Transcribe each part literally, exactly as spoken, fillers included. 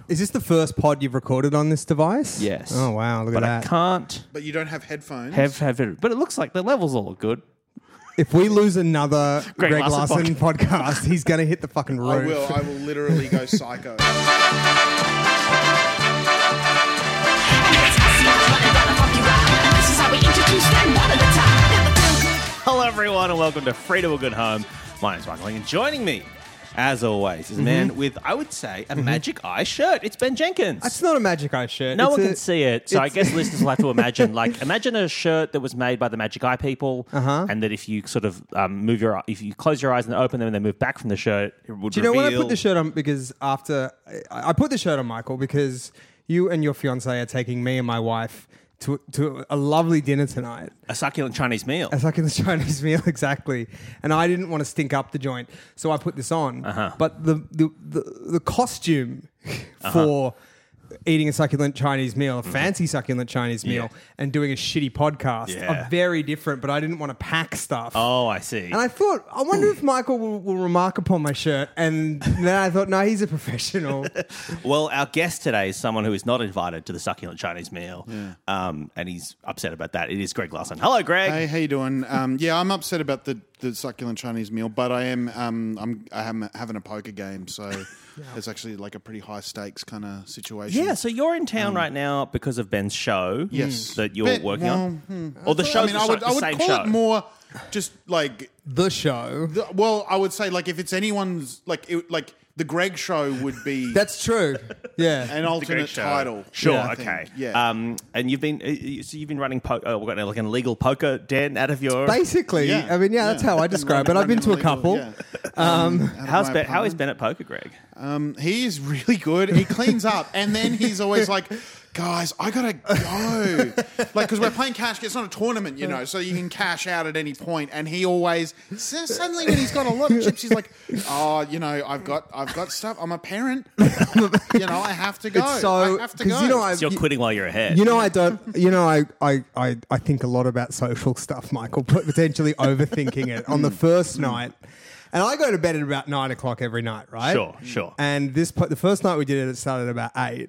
Is this the first pod you've recorded on this device? Yes. Oh, wow. Look but at that. I can't But you don't have headphones. have, have it. But it looks like the levels all look good. If we lose another Greg Greg, Larson Larson podcast, he's going to hit the fucking roof. I will. I will literally go psycho. Hello, everyone, and welcome to Freedom of Good Home. My name's Michael, and joining me, as always, is a man Mm-hmm. with, I would say, a Magic Eye shirt. It's Ben Jenkins. It's not a Magic Eye shirt. No It's one a- can see it, so I it's- guess listeners will have to imagine, like, imagine a shirt that was made by the Magic Eye people, Uh-huh. and that if you sort of um, move your, if you close your eyes and open them and then move back from the shirt, it would Do you know reveal... when I put the shirt on? Because after I I put the shirt on, Michael, because you and your fiance are taking me and my wife to to a lovely dinner tonight. A succulent Chinese meal. It's like in the Chinese meal, exactly. And I didn't want to stink up the joint, so I put this on. Uh-huh. But the the, the, the costume for eating a succulent Chinese meal, a fancy succulent Chinese meal, Yeah. and doing a shitty podcast Yeah. are very different, but I didn't want to pack stuff. Oh, I see. And I thought, I wonder if Michael will, will remark upon my shirt. And then I thought, no, he's a professional. Well, our guest today is someone who is not invited to the succulent Chinese meal, um, and he's upset about that. It is Greg Larson. Hello, Greg. Hey, how you doing? Um, yeah, I'm upset about the, the succulent Chinese meal, but I am um, I'm I am having a poker game, so it's actually like a pretty high stakes kind of situation. Yeah, so you're in town right now because of Ben's show. Yes. that you're Ben- working well, on, hmm. or the I show's mean, the, I would the I would same call show. it more just like The show. the, well, I would say like if it's anyone's like it, like the Greg show would be That's true. Yeah. an The alternate Greg show. title. Sure, Yeah, I think. okay. Yeah. Um, and you've been uh, you- so you've been running poker. Oh, we've got like an illegal poker den out of your. Basically, Yeah. I mean, yeah, that's how I describe it. I've been to a couple. Um, How's Ben, how is Ben at poker, Greg? Um, he is really good. He cleans up, and then he's always like, "Guys, I gotta go." Like, because we're playing cash. It's not a tournament, you know, so you can cash out at any point. And he always so suddenly, when he's got a lot of chips, he's like, "Oh, you know, I've got, I've got stuff. I'm a parent. You know, I have to go. It's so I have to because go." you know I So you're quitting while you're ahead. You know, I don't. You know, I, I, I, I think a lot about social stuff, Michael. Potentially overthinking it on the first night, and I go to bed at about nine o'clock every night, right? Sure, sure. And this po- the first night we did it, it started at about eight,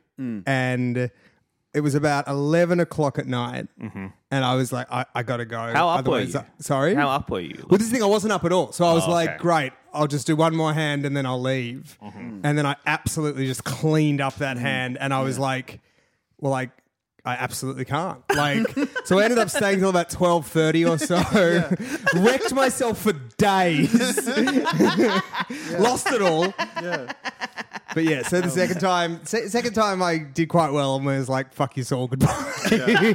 and it was about eleven o'clock at night, and I was like, I, I got to go. How up were otherwise you? I- sorry, How up were you? Well, this thing I wasn't up at all, so I was Oh, like, okay. great, I'll just do one more hand and then I'll leave. Mm-hmm. And then I absolutely just cleaned up that hand, and I was like, well, like. I absolutely can't. Like, so I ended up staying till about twelve thirty or so. Wrecked myself for days. Lost it all. Yeah. But yeah, so the second time, se- second time I did quite well and was like, "Fuck you, all goodbye."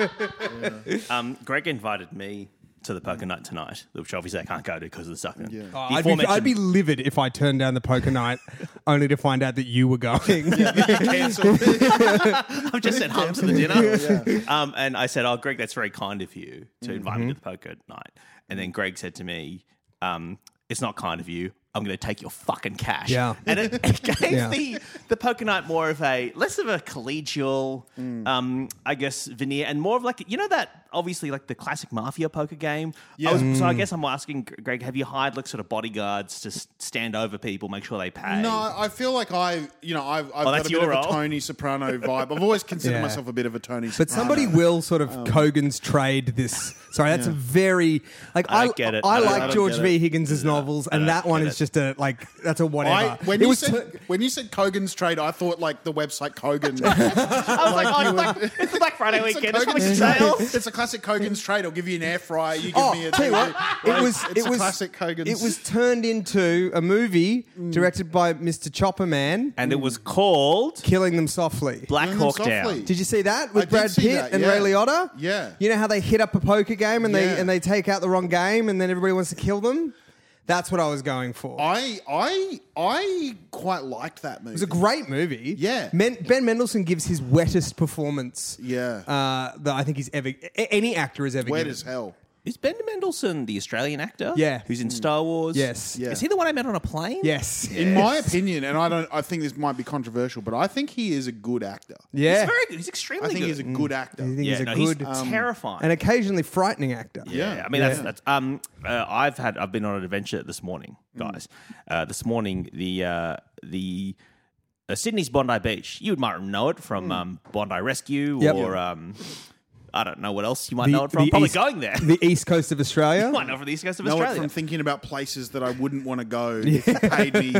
Um, Greg invited me to the poker night tonight, which obviously I can't go to because of the sucking. Yeah. The I'd, be, aforementioned- I'd be livid if I turned down the poker night only to find out that you were going. Cancel. I've just said hum to the dinner. Um, and I said, oh, Greg, that's very kind of you to invite me to the poker night. And then Greg said to me, um, it's not kind of you. I'm going to take your fucking cash. Yeah. And it, it gave Yeah. the, the poker night more of a, less of a collegial, um, I guess, veneer, and more of like, you know that, obviously, like the classic Mafia poker game? Yeah. I was, So I guess I'm asking, Greg, have you hired like sort of bodyguards to s- stand over people, make sure they pay? No, I feel like I, you know, I've, I've got that's a bit your of role? a Tony Soprano vibe. I've always considered Yeah. myself a bit of a Tony But Soprano. somebody will sort of Kogan's trade this. Sorry, that's a very like I I, don't get it. I, I don't- I like don't George get V. it. Higgins' novels, and don't that one get is it. just a like that's a whatever. I, when It you was said t- when you said Kogan's trade, I thought like the website Kogan. I was like, oh, it's, Black, it's Black Friday It's a weekend. It's probably Kogan's some trade. sales. It's a classic Kogan's trade. I'll give you an air fryer. You give Oh, me a. tell you what, it Like, was It's it a was classic Kogan's. It was turned into a movie Mm. directed by Mister Chopper Man, And it was called Killing Them Softly. Black Killing Them Hawk Down. Softly. Did you see that with did Brad see Pitt that, and yeah. Ray Liotta? Yeah. You know how they hit up a poker game and they Yeah. and they take out the wrong game and then everybody wants to kill them? That's what I was going for. I I I quite liked that movie. It was a great movie. Yeah. Men- Ben Mendelsohn gives his wettest performance. Yeah. Uh, that I think he's ever a- any actor has ever Wet given. as hell. Is Ben Mendelsohn the Australian actor? Yeah. Who's in Star Wars? Yes. Yeah. Is he the one I met on a plane? Yes. In my opinion, and I don't, I think this might be controversial, but I think he is a good actor. Yeah. He's very good. He's extremely I think good. he's a good actor. I think yeah, he's a no, good he's terrifying. and occasionally frightening actor. Yeah, Yeah. I mean Yeah. that's that's. Um, uh, I've had I've been on an adventure this morning, guys. Uh, this morning, the uh, the uh, Sydney's Bondi Beach. You might know it from um, Bondi Rescue Yep. or um, I don't know what else you might The- know it from. the Probably east- going there. The east coast of Australia. You might know it from the east coast of know it Australia. from thinking about places that I wouldn't want to go if you paid me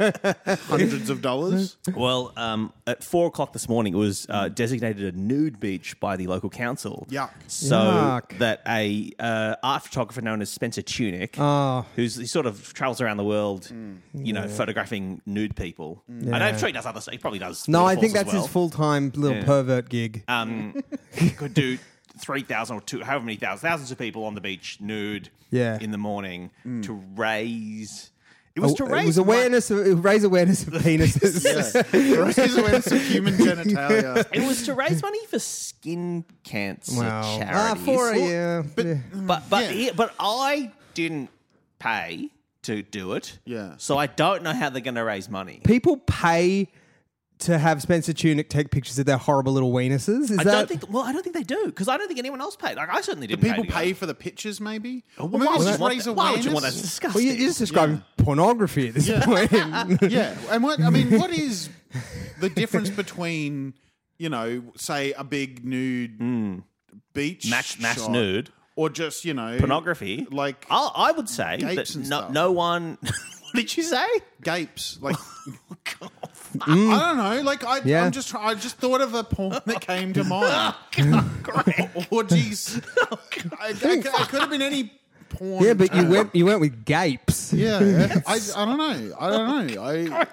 hundreds of dollars. Well, um, at four o'clock this morning, it was uh, designated a nude beach by the local council. Yuck. So Yuck. that a uh, art photographer known as Spencer Tunick, Oh. who's he sort of travels around the world, you know, photographing nude people. I know, I'm sure he does other stuff. He probably does. No, I waterfalls think as that's well. his full-time little Yeah. pervert gig. Um, he could do three thousand or two, however many thousands, thousands of people on the beach nude. Yeah. In the morning to raise. It was to Oh, raise it was awareness of, it raise awareness of penises. Raise awareness of human genitalia. It was to raise money for skin cancer Wow. Ah, charities. for a yeah. But- yeah. But but Yeah. he- but I didn't pay to do it. Yeah. So I don't know how they're going to raise money. People pay to have Spencer Tunick take pictures of their horrible little weenuses. Is I that don't think. Well, I don't think they do because I don't think anyone else paid. Like I certainly didn't. People pay, to go. pay for the pictures, maybe? Well, Or maybe why, it's would just you want raise that? Why would you want that? awareness. That's disgusting. well, you're just describing pornography at this point. Yeah, and what I mean, what is the difference between, you know, say a big nude beach Mass- mass shot nude. or just, you know, Pornography. like I, I would say Gapes that and no, stuff. no one. What did you say? gapes, like God. I don't know, like I, Yeah. I'm just try- I just thought of a porn that came to mind. Great. Orgies. I, I, I could have been any porn. yeah, but you term. went you went with gapes. Yeah, yeah. I, I don't know. I don't know. I,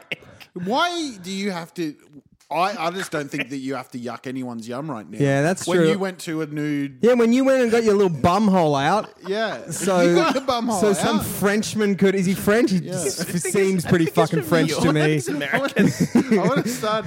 why do you have to? I, I just don't think that you have to yuck anyone's yum right now. Yeah, that's when true. you went to a nude. Yeah, when you went and got your little bum hole out. Yeah. So, you got your bum hole so out. some Frenchman could. Is he French? He just seems pretty fucking French to me. He's American. I want to start.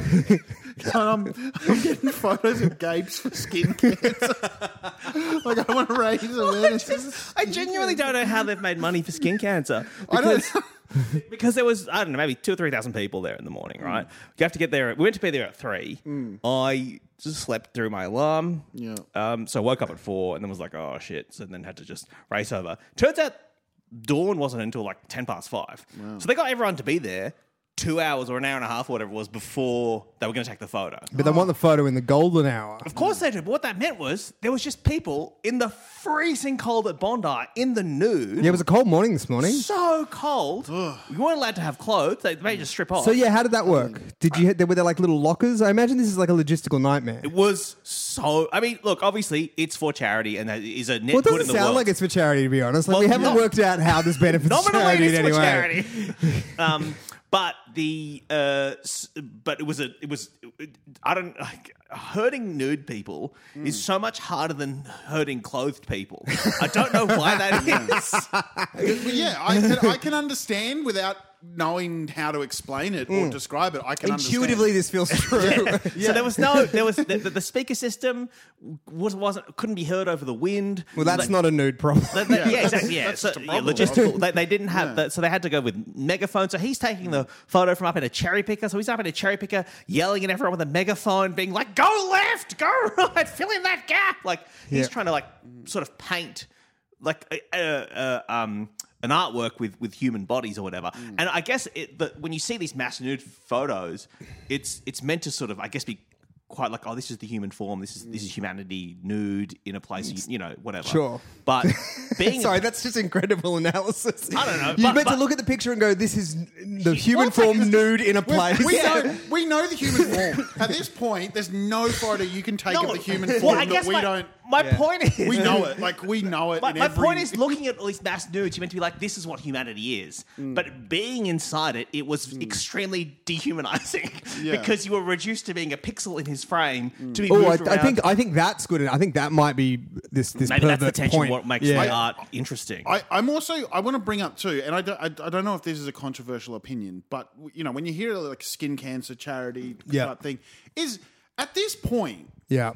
Um, I'm getting photos of gapes for skin cancer. Like I want to raise awareness. I genuinely don't know how they've made money for skin cancer. I don't. Because, because there was, I don't know, maybe two or three thousand people there in the morning, right? You have to get there. We went to be there at three. I just slept through my alarm. Yeah. Um, so I woke up at four and then was like, oh shit. So then had to just race over. Turns out dawn wasn't until like ten past five. So they got everyone to be there two hours or an hour and a half, or whatever it was, before they were going to take the photo. But they want the photo in the golden hour. Of course they did. But what that meant was there was just people in the freezing cold at Bondi in the nude. Yeah, it was a cold morning this morning. So cold. We weren't allowed to have clothes. They made you just strip off. So yeah, how did that work? Did you? Were there like little lockers? I imagine this is like a logistical nightmare. It was so. I mean, look, obviously it's for charity and that is a net Well, it good doesn't in the sound world. like it's for charity, to be honest. Like Well, we haven't no. worked out how this benefits Nominally charity it's in for any way. charity. um, but the uh, s- but it was a it was I don't like hurting nude people Hmm. is so much harder than hurting clothed people. I don't know why that is. But yeah, I can, I can understand without knowing how to explain it or describe it. I can Intuitively, this feels true. So there was no there was the, the, the speaker system was wasn't couldn't be heard over the wind. Well, that's Like- not a nude problem. That- that- yeah, exactly. Yeah, That's so, just a yeah problem. logistical. They, they didn't have that, so they had to go with megaphone. So he's taking the photo from up in a cherry picker. So he's up in a cherry picker, yelling at everyone with a megaphone, being like, "Go left, go right, fill in that gap." Like he's Yeah. trying to like sort of paint like uh, uh, um, an artwork with with human bodies or whatever. And I guess it, the, when you see these mass nude photos, it's it's meant to sort of I guess be quite like, oh, this is the human form. This is this is humanity nude in a place, you, you know, whatever. Sure. But being Sorry, that's just incredible analysis. I don't know, You but- meant to but- look at the picture and go, "This is the human Well, it's like form this- nude in a place." We know we know the human form. At this point, there's no photo you can take of the human form well, I that guess we my, don't. My point is, We know it. Like we know it. My, in my every, point is, looking at all these mass nudes, you're meant to be like, this is what humanity is. Mm. But being inside it, it was extremely dehumanizing Yeah. because you were reduced to being a pixel in his frame to be Oh, moved I, I around. think I think that's good. I think that might be this this Maybe that's the pervert tension point. what makes yeah. the art interesting. I, I'm also I want to bring up too, and I don't, I, I don't know if this is a controversial opinion, but you know when you hear like skin cancer charity Yeah. type thing, is at this point yeah.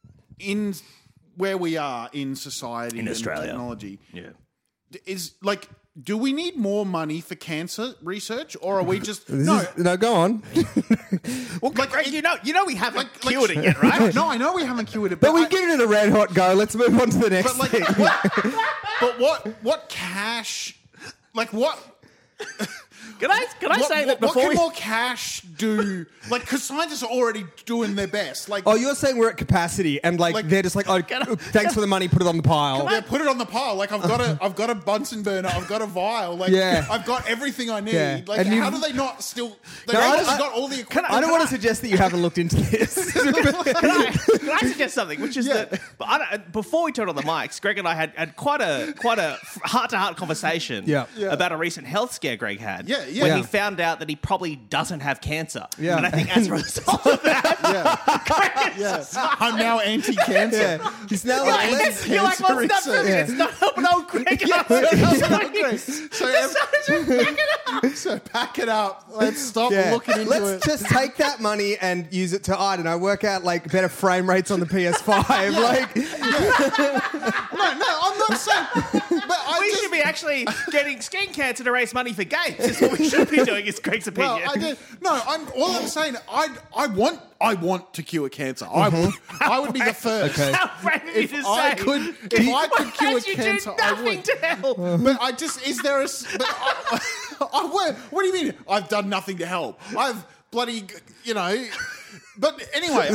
in where we are in society In and Australia. technology, yeah. is like, do we need more money for cancer research, or are we just This no? is- no, go on. Well, Like, Greg, it- you know, you know, we haven't like- like- cured it yet, right? No, I know we haven't cured it, But but, we've I- given it a red hot go. Let's move on to the next But like, thing. what, but what what cash? Like what? Can I can I what, say what, that before what can we... more cash do? Like, because scientists are already doing their best. Like, Oh, you're saying we're at capacity, and like, Like- they're just like, oh, thanks for the money, put it on the pile. yeah, put it on the pile. Like, I've got a, I've got a Bunsen burner. I've got a vial. Like, Yeah. I've got everything I need. Yeah. Like, And how you- do they not still? They've No, I- obviously I- got all the equipment. I don't want to suggest that you haven't looked into this. Can I, can I suggest something? Which is that but I don't, before we turned on the mics, Greg and I had, had quite a quite a heart to heart conversation Yeah. Yeah. about a recent health scare Greg had. Yeah, yeah. When Yeah. he found out that he probably doesn't have cancer. Yeah. And I think as a result of that, Yeah, yeah. I'm now anti-cancer. Yeah. He's now you're like, like, let's- you're like, well, it's not research. helping. Yeah. It's not helping old Greg. So, ev- so pack it up. Let's stop yeah. looking into Let's it. just take that money and use it to, I don't know, work out like better frame rates on the P S five. Like, No, no, I'm not saying. But I We just, should be actually getting skin cancer to raise money for games. That's what we should be doing, is Greg's opinion. Well, I did. No, I'm. All I'm saying, I, I want, I want to cure cancer. I would, I would be the first. Okay. How brave of you If to I say. could, if I could cure Whereas you cancer, do I nothing would. to help. But I just, is there a? s- But I, I, what, what do you mean? I've done nothing to help. I've bloody, you know. But anyway,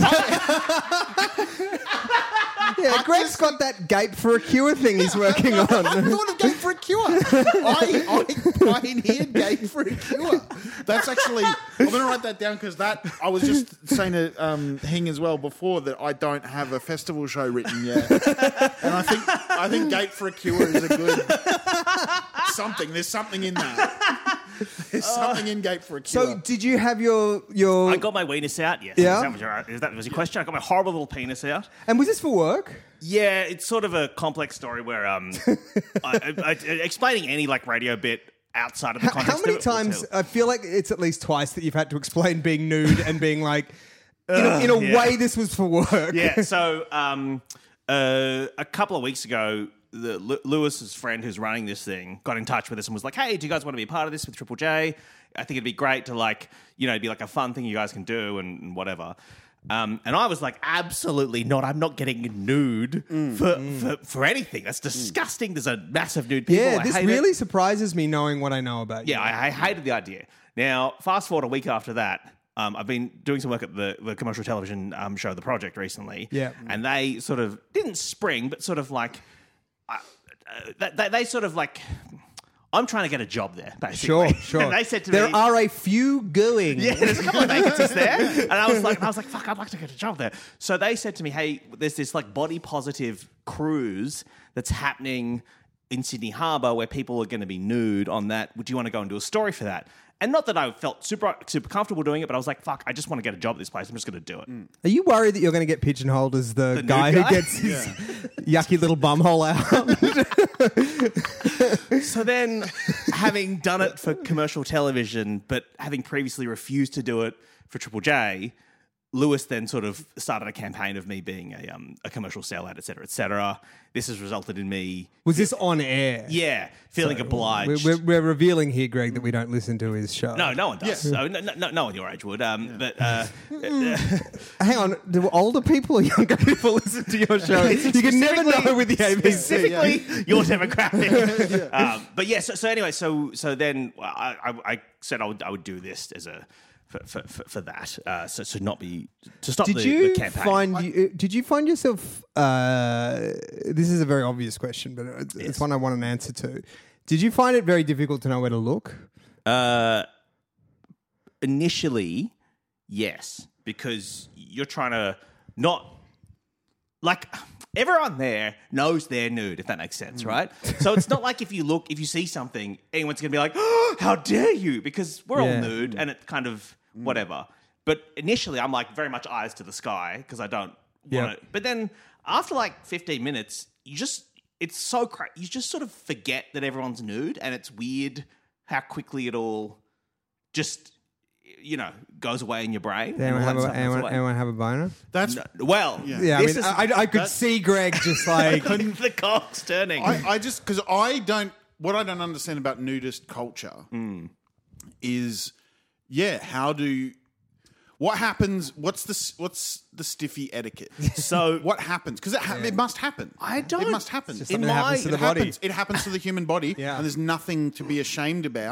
I, yeah, Greg's just- got that gape for a cure thing he's working I on. thought of Game for a Cure. I, I pioneered Game for a Cure. That's actually, I'm going to write that down because that, I was just saying to um, Hing as well before that I don't have a festival show written yet. And I think, I think Gate for a Cure is a good something. There's something in that. There's something in Gate for a Cure. So, did you have your your? I got my weenus out, yes. Yeah. Is that, was your, is that was your question? I got my horrible little penis out. and was this for work? Yeah, it's sort of a complex story where um, I, I, I, explaining any like radio bit outside of the How, context how many of it will times? tell. I feel like it's at least twice that you've had to explain being nude and being like, in a, in a yeah. way, this was for work. Yeah, so um, uh, a couple of weeks ago, the Lu- Lewis's friend who's running this thing got in touch with us and was like, "Hey, do you guys want to be a part of this with Triple J? I think it'd be great to like, you know, it'd be like a fun thing you guys can do and, and whatever." Um, and I was like, absolutely not. I'm not getting nude Mm, for, for for anything. That's disgusting. There's a massive nude people. Yeah, I this hate it. really surprises me knowing what I know about you. Yeah, I, I hated the idea. Now, fast forward a week after that, um, I've been doing some work at the, the commercial television um, show, The Project, recently. Yeah. And they sort of didn't spring, but sort of like, uh, uh, they, they sort of like, I'm trying to get a job there, basically. Sure, sure. And they said to there me, are a few going. yeah, there's a couple of vacancies there. And I was like, I was like, fuck, I'd like to get a job there. So they said to me, hey, there's this like body positive cruise that's happening in Sydney Harbour where people are going to be nude on that. Would you want to go and do a story for that? And not that I felt super super comfortable doing it, but I was like, fuck, I just want to get a job at this place. I'm just going to do it. Are you worried that you're going to get pigeonholed as the, nude guy, guy? who gets his yucky little bumhole out? So then, having done it for commercial television, but having previously refused to do it for Triple J, Lewis then sort of started a campaign of me being a um, a commercial sellout, et cetera, et cetera. This has resulted in me, Was this on air? yeah, feeling obliged. We're, we're, we're revealing here, Greg, that we don't listen to his show. no, no one does. So no, no, no one your age would. Um, But uh, Hang on, do older people or younger people listen to your show? You can never Specifically- know with the A B C. specifically your demographic. um, but yeah, so, so anyway, so so then I, I, I said I would I would do this as a for for, for, for that. Uh, so to not be to stop Did the, you the campaign. find you, did you find yourself? Uh, this is a very obvious question, but it's, it's Yes. one I want an answer to. Did you find it very difficult to know where to look? Uh, initially, yes, because you're trying to not like everyone there knows they're nude, if that makes sense, right? So it's not like if you look, if you see something, anyone's going to be like, oh, "How dare you?" Because we're Yeah. all nude, and it kind of whatever. But initially, I'm like very much eyes to the sky because I don't Yeah. want to. But then after like fifteen minutes, you just it's so cra- you just sort of forget that everyone's nude, and it's weird how quickly it all just you know goes away in your brain. and Anyone all have, that a, stuff goes anyone, away. anyone have a boner? That's No, well, Yeah, I this mean, is I, I could see Greg just like. the cock's turning. I, I just because I don't what I don't understand about nudist culture is yeah how do what happens what's the s- what's the stiffy etiquette So- what happens because it, ha- it must happen I don't- it must happen just in something that happens my to it the body. happens it happens to the human body Yeah. and there's nothing to be ashamed about Yeah.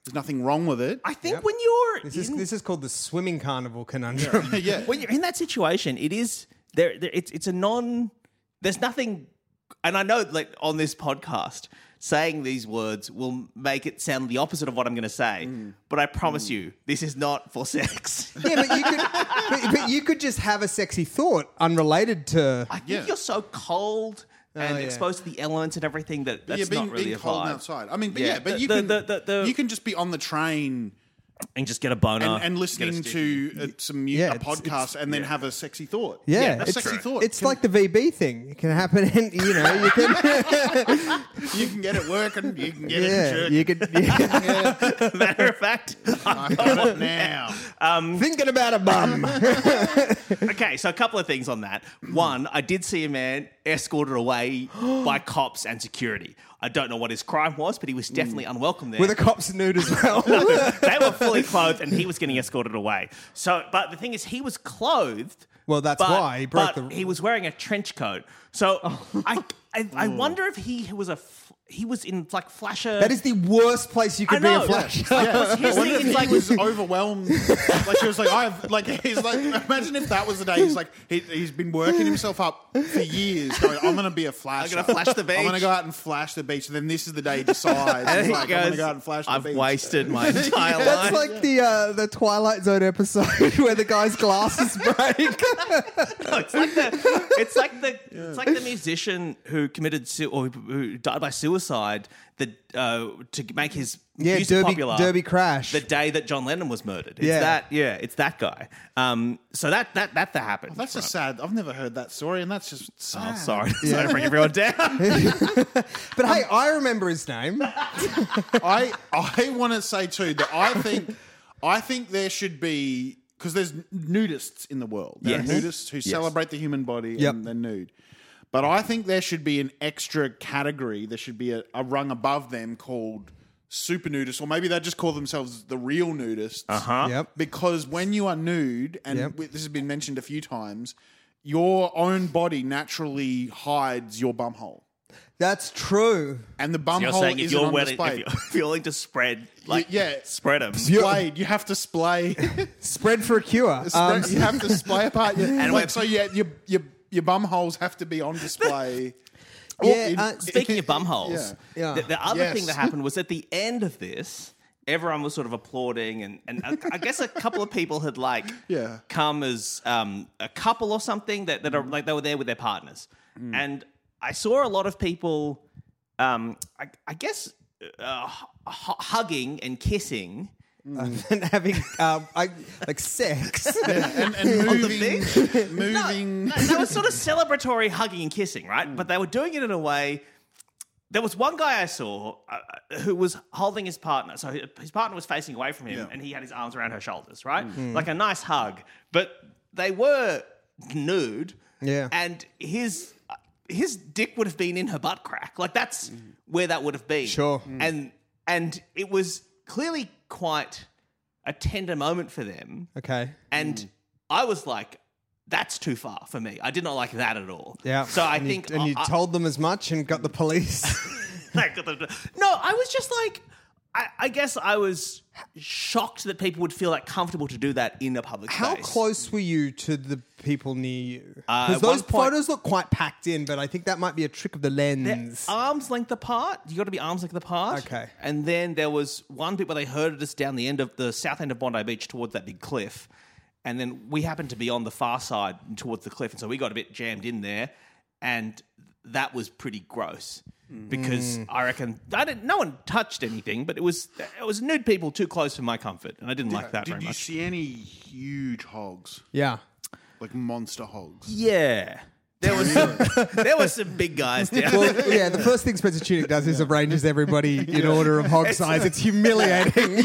There's nothing wrong with it. I think when you're This is in, this is called the swimming carnival conundrum. yeah. when you're in that situation, it is there. there it's it's a non. There's nothing, and I know like on this podcast, saying these words will make it sound the opposite of what I'm going to say. Mm. But I promise you, this is not for sex. Yeah, but you could, but, but you could just have a sexy thought unrelated to. I think Yeah. you're so cold and Oh, yeah. exposed to the elements and everything that that's yeah, being, not really being a cold vibe. and outside. I mean, but Yeah, yeah, but the- you the- can the- the- the- you can just be on the train And just get a boner and, and get a listening sticky. to uh, some mu- Yeah, a it's- podcast and then have a sexy thought. Yeah, Yeah, that's a sexy true. thought. It's like the V B thing. It can happen, and you know, you can. you can get it working, you can get it yeah, jerking. you could. Yeah. Matter of fact, I got it now. Thinking about a bum. okay, so a couple of things on that. One, I did see a man escorted away by cops and security. I don't know what his crime was, but he was definitely unwelcome there. With a cop's nude as well. They were fully clothed, and he was getting escorted away. So, but the thing is, he was clothed. Well, that's but, why he broke but the- he was wearing a trench coat. So, I, I, I wonder if he was a f- he was in like flasher. That is the worst place you could I be a know. flash. Yeah. His I wonder thing if is he like was overwhelmed. Like he was like, I've like he's like imagine if that was the day he's like he, he's been working himself up for years going, I'm gonna be a flasher. I'm gonna flash the beach. I'm gonna go out and flash the beach, and then this is the day he decides. And He's he like, goes, I'm gonna go out and flash the I've beach. wasted my entire life. That's like the uh, the Twilight Zone episode where the guy's glasses break. No, it's like the it's like the it's like the musician who committed su- or who died by suicide that uh, to make his Yeah, music Derby- popular. Derby Crash. The day that John Lennon was murdered. It's Yeah. that yeah, it's that guy. Um, so that that that that happened. That's a sad. I've never heard that story, and that's just sad. Oh, sorry, sorry to bring everyone down. But hey, I remember his name. I I want to say too that I think I think there should be because there's nudists in the world. There Yes. are nudists who celebrate the human body Yep. and they're nude. But I think there should be an extra category. There should be a, a rung above them called super nudists, or maybe they just call themselves the real nudists. Uh Huh? Yep. Because when you are nude, and Yep. this has been mentioned a few times, your own body naturally hides your bumhole. That's true. And the You're bumhole saying if isn't you're, on willing, display. if you're if you're willing to spread, like yeah. spread them. Splayed. You have to splay. Spread for a cure. Um, Spread- you have to splay apart. Your, And and when- like, so yeah, your your your bum holes have to be on display. Yeah, In- uh, Speaking of bum holes, Yeah. Yeah. The, the other Yes. thing that happened was at the end of this, everyone was sort of applauding, and, and I, I guess a couple of people had like Yeah. come as um, a couple or something that, that are like they were there with their partners, and I saw a lot of people, um, I, I guess, uh, h- hugging and kissing. and having um, I, like sex. and, and On the moving, moving. No, they were sort of celebratory hugging and kissing, right? But they were doing it in a way. There was one guy I saw uh, who was holding his partner. So his partner was facing away from him, Yeah. and he had his arms around her shoulders, right? Like a nice hug. But they were nude. Yeah. And his his dick would have been in her butt crack. Like that's where that would have been. Sure. And and it was clearly quite a tender moment for them. Okay. And I was like, that's too far for me. I did not like that at all. Yeah. So I and think. You, and you I, told them as much and got the police. I got the- no, I was just like, I, I guess I was shocked that people would feel like comfortable to do that in a public How space. close were you to the people near you? Uh, Because at one those point- photos look quite packed in, but I think that might be a trick of the They're lens. arms length apart. You got to be arms length apart. Okay. And then there was one bit where they herded us down the end of the south end of Bondi Beach towards that big cliff. And then we happened to be on the far side towards the cliff. And so we got a bit jammed in there. And that was pretty gross because I reckon I didn't. No one touched anything, but it was it was nude people too close for my comfort, and I didn't like that Did very you much. see any huge hogs, yeah. like monster hogs? Yeah, there was some, there were some big guys down there. Well, yeah, the first thing Spencer Tunick does is arranges everybody in order of hog size. It's humiliating.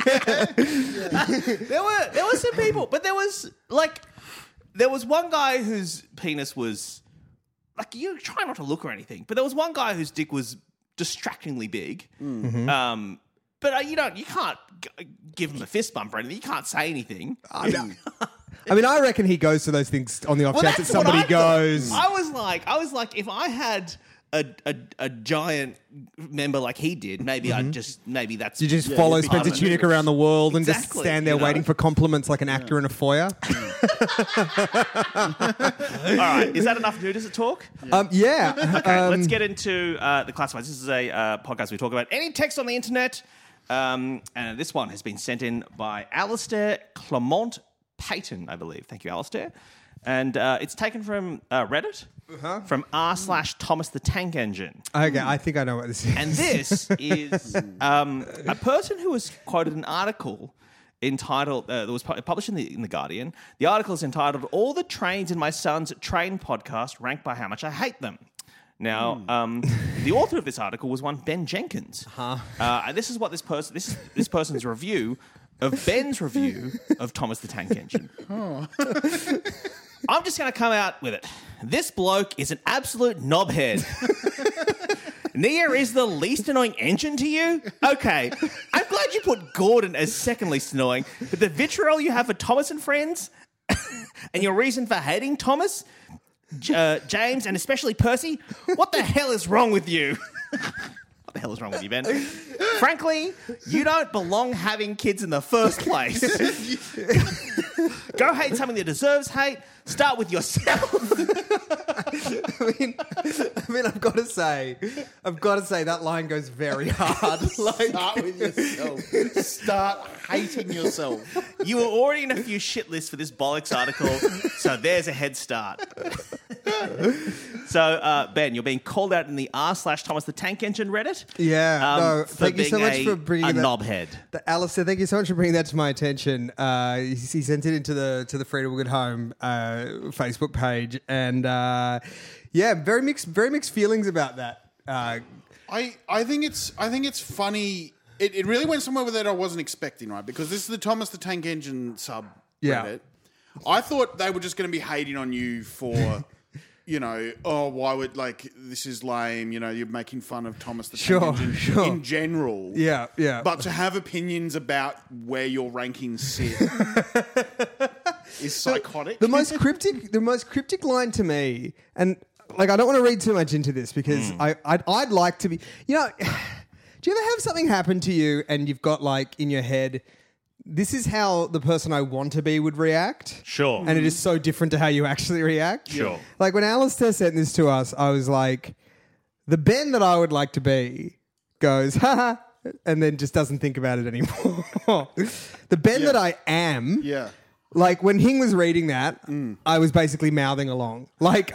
There were there were some people, but there was like there was one guy whose penis was like you try not to look or anything, but there was one guy whose dick was distractingly big. Um, but uh, you don't you can't g- give him a fist bump or anything. You can't say anything. I mean, I reckon he goes to those things on the off Well, chance that that's what somebody I thought. goes. I was like, I was like, if I had a, a a giant member like he did, maybe I'd just maybe that's You just follow you'd be Spencer part of it. Tunick around the world and just Exactly, stand there you know? waiting for compliments like an actor in a foyer. All right. Is that enough nudist talk? Um, yeah. Okay, Um, let's get into uh, the classifieds. This is a uh, podcast we talk about any text on the internet. Um, and this one has been sent in by Alistair Clement Payton, I believe. Thank you, Alistair. And uh, it's taken from uh, Reddit, uh-huh. from r slash Thomas the Tank Engine. Okay, I think I know what this is. And this is um, a person who has quoted an article entitled, uh, that was pu- published in the, in the Guardian. The article is entitled, "All the Trains in My Son's Train Podcast Ranked by How Much I Hate Them." Now, um, the author of this article was one Ben Jenkins. Uh-huh. Uh, and this is what this person, this is this person's review of Ben's review of Thomas the Tank Engine. Oh. I'm just going to come out with it. This bloke is an absolute knobhead. Nia is the least annoying engine to you? Okay, I'm glad you put Gordon as second least annoying, but the vitriol you have for Thomas and friends and your reason for hating Thomas, uh, James, and especially Percy, what the hell is wrong with you? What the hell is wrong with you, Ben? Frankly, you don't belong having kids in the first place. Go hate something that deserves hate. Start with yourself. I mean, I mean, I've got to say, I've got to say that line goes very hard. Like, Start with yourself. Start hating yourself. You were already in a few shit lists for this bollocks article, so there's a head start. So, uh, Ben, you're being called out in the r slash Thomas the Tank Engine Reddit. Yeah, um, no, for thank you so being much a, for bringing a that. knobhead. The, Alistair, thank you so much for bringing that to my attention. Uh, he, he sent it into the to the Freedom Good Home uh, Facebook page, and uh, yeah, very mixed, very mixed feelings about that. Uh, I, I think it's I think it's funny. It, it really went somewhere that I wasn't expecting, right? Because this is the Thomas the Tank Engine sub Yeah. Reddit. I thought they were just going to be hating on you for, you know, oh, why would, like, this is lame, you know, you're making fun of Thomas the Tank Sure, Engine sure. in general. yeah, yeah. But to have opinions about where your rankings sit is psychotic. The most cryptic, the most cryptic line to me, and like I don't want to read too much into this because I, I'd, I'd like to be, you know, do you ever have something happen to you and you've got like in your head, this is how the person I want to be would react? Sure. And it is so different to how you actually react. Sure. Like when Alistair sent this to us, I was like, the Ben that I would like to be goes, haha, and then just doesn't think about it anymore. The Ben that I am, yeah. like when Hing was reading that, I was basically mouthing along. Like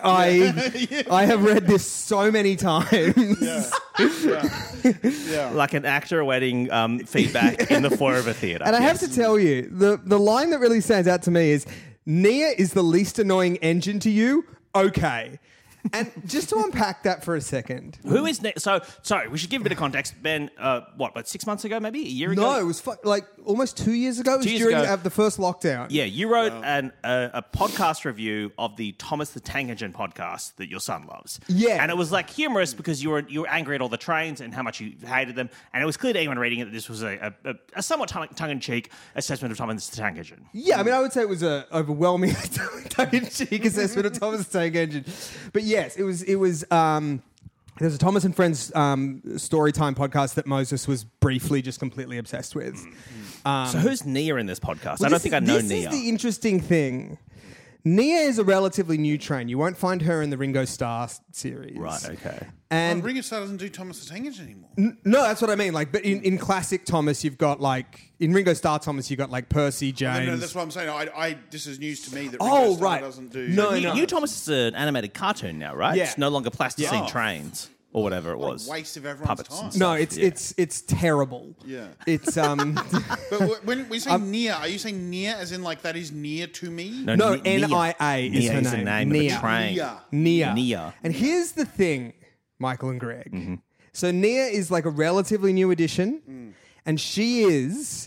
I, I have read this so many times. Yeah. yeah. yeah. Like an actor awaiting um, feedback in the foyer of a theatre. And I have Yes. to tell you, the, the line that really stands out to me is, Nia is the least annoying engine to you. Okay. And just to unpack that for a second. Who is ne- so? Sorry, we should give a bit of context. Ben, uh, what? About six months ago, maybe a year ago. No, it was fu- like almost two years ago. It was Two years during ago. uh, the first lockdown. Yeah, you wrote an, a, a podcast review of the Thomas the Tank Engine podcast that your son loves. Yeah. and it was like humorous because you were you were angry at all the trains and how much you hated them, and it was clear to anyone reading it that this was a, a, a somewhat tongue in cheek assessment of Thomas the Tank Engine. Yeah, I mean, I would say it was a overwhelming tongue-in-cheek assessment of Thomas the Tank Engine. But yes, it was. It was. Um, there's a Thomas and Friends um, Storytime podcast that Moses was briefly just completely obsessed with. Um, So who's Nia in this podcast? well, I don't this think is- I know this Nia. is the interesting thing. Nia is a relatively new train. You won't find her in the Ringo Starr series. Right. Okay. And Oh, Ringo Starr doesn't do Thomas the Tank Engine anymore. N- No, that's what I mean. Like, but in, in classic Thomas, you've got like in Ringo Starr Thomas, you've got like Percy, James. No, no, that's what I'm saying. I, I, this is news to me that Ringo Oh, Starr right. doesn't do. No, New, no. New Thomas is an animated cartoon now, right? Yeah. It's no longer plasticine Yeah. trains or whatever it What a was. waste of everyone's Puppets time. and no, stuff, it's yeah. it's it's terrible. Yeah. It's um But wh- when we say near, are you saying near as in like that is near to me? No, no Ni- N I A is Nia her is the name. name Nia. of a train. Nia. Nia. Nia. And here's the thing, Michael and Greg. Mm-hmm. So Nia is like a relatively new addition, Mm. and she is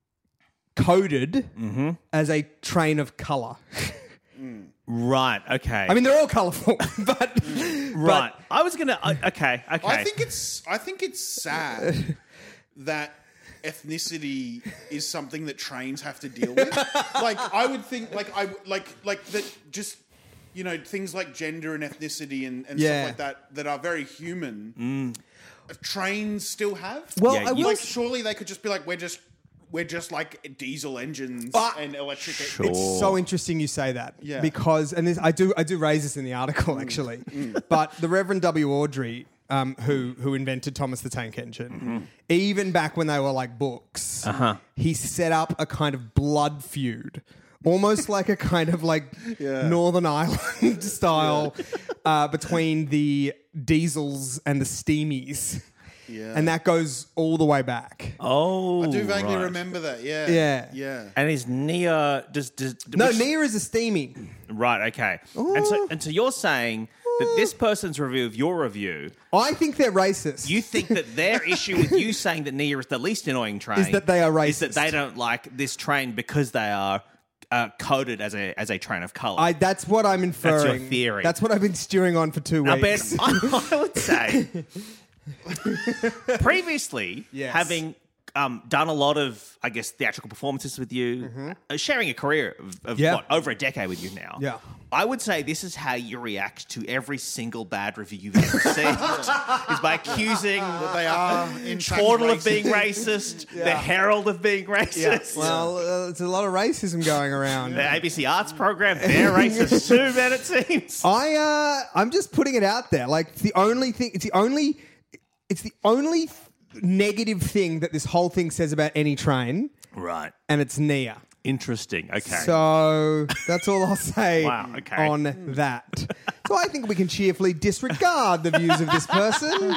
coded Mm-hmm. as a train of color. Right. Okay. I mean, they're all colorful, but right. I was gonna. Uh, okay. Okay. I think it's I think it's sad that ethnicity is something that trains have to deal with. Like I would think like I like like that just you know, things like gender and ethnicity and, and Yeah. stuff like that that are very human. Trains still have. Well, Yeah, I you- will. like, surely they could just be like, we're just we're just like diesel engines Ah. and electric. Sure. It's so interesting you say that. Yeah. Because, and this, I do I do raise this in the article, actually. But the Reverend W. Audrey, um, who who invented Thomas the Tank Engine, even back when they were like books, he set up a kind of blood feud. Almost like a kind of like Yeah. Northern Ireland style uh, between the diesels and the steamies. Yeah. And that goes all the way back. Oh, I do vaguely right. remember that. Yeah. Yeah. Yeah. And is Nia does does No, which- Nia is a steamy. right? Okay, and so and so you're saying that this person's review of your review, I think they're racist. you think that their issue with you saying that Nia is the least annoying train Is that they are is that racist. they don't like this train because they are uh, coded as a as a train of color. I, that's what I'm inferring. theory. That's what I've been stewing on for two I bet weeks. I, I would say previously Yes. having um, done a lot of, I guess, theatrical performances with you, uh, sharing a career of, of Yeah. what, over a decade with you now. Yeah. I would say this is how you react to every single bad review you've ever seen, is by accusing That they are in fact Chortle of racist. being racist, the Herald of being racist. Well, uh, there's a lot of racism going around. The A B C Arts program, they're racist too, man, it seems. I, uh, I'm just putting it out there. Like, it's the only thing, it's the only, it's the only th- negative thing that this whole thing says about any train, Right. and it's Nia. Interesting. Okay. So that's all I'll say Wow, okay. on that. So I think we can cheerfully disregard the views of this person.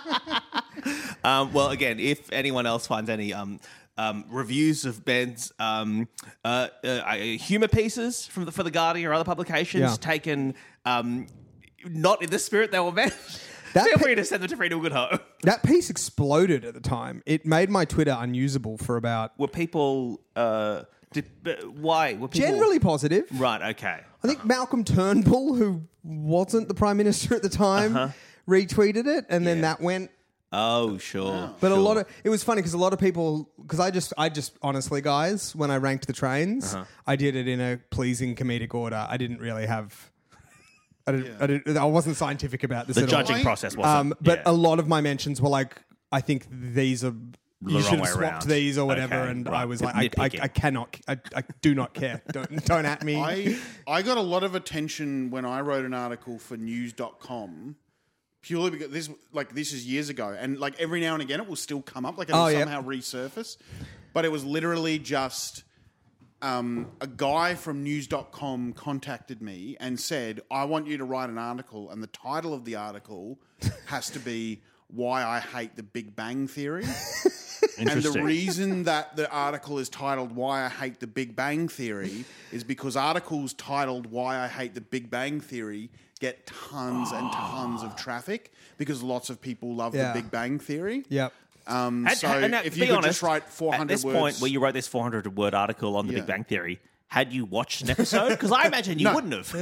Um, well, again, if anyone else finds any um, um, reviews of Ben's um, uh, uh, humour pieces from the, for the Guardian or other publications Yeah. taken um, not in the spirit they were meant, That feel pe- free to send them to Free to Good Ho. That piece exploded at the time. It made my Twitter unusable for about Were people? Uh, did, uh, why were people generally positive. right? Okay. I think Malcolm Turnbull, who wasn't the Prime Minister at the time, retweeted it, and then that went. Oh, sure. But a sure. lot of it was funny because a lot of people because I just I just honestly guys when I ranked the trains I did it in a pleasing comedic order. I didn't really have. I didn't. I, didn't, I wasn't scientific about this the at judging all. process wasn't. Um, but yeah. a lot of my mentions were like, I think these are. The You wrong should have way swapped around. these or whatever, Okay, and right. I was Nit- like, I, I, nitpicking. I cannot, I, I do not care. Don't, don't at me. I I got a lot of attention when I wrote an article for news dot com purely because this like this is years ago and like every now and again it will still come up like it'll Oh, yeah. somehow resurface. But it was literally just um, a guy from news dot com contacted me and said, I want you to write an article and the title of the article has to be Why I Hate the Big Bang Theory. And the Interesting. reason that the article is titled Why I Hate the Big Bang Theory is because articles titled Why I Hate the Big Bang Theory get tons and tons of traffic because lots of people love Yeah. the Big Bang Theory. Yep. Um, Had- so and now, if to you be could honest, just write four hundred at this words... point where you wrote this four hundred word article on the Yeah. Big Bang Theory, had you watched an episode? Because I imagine you wouldn't have.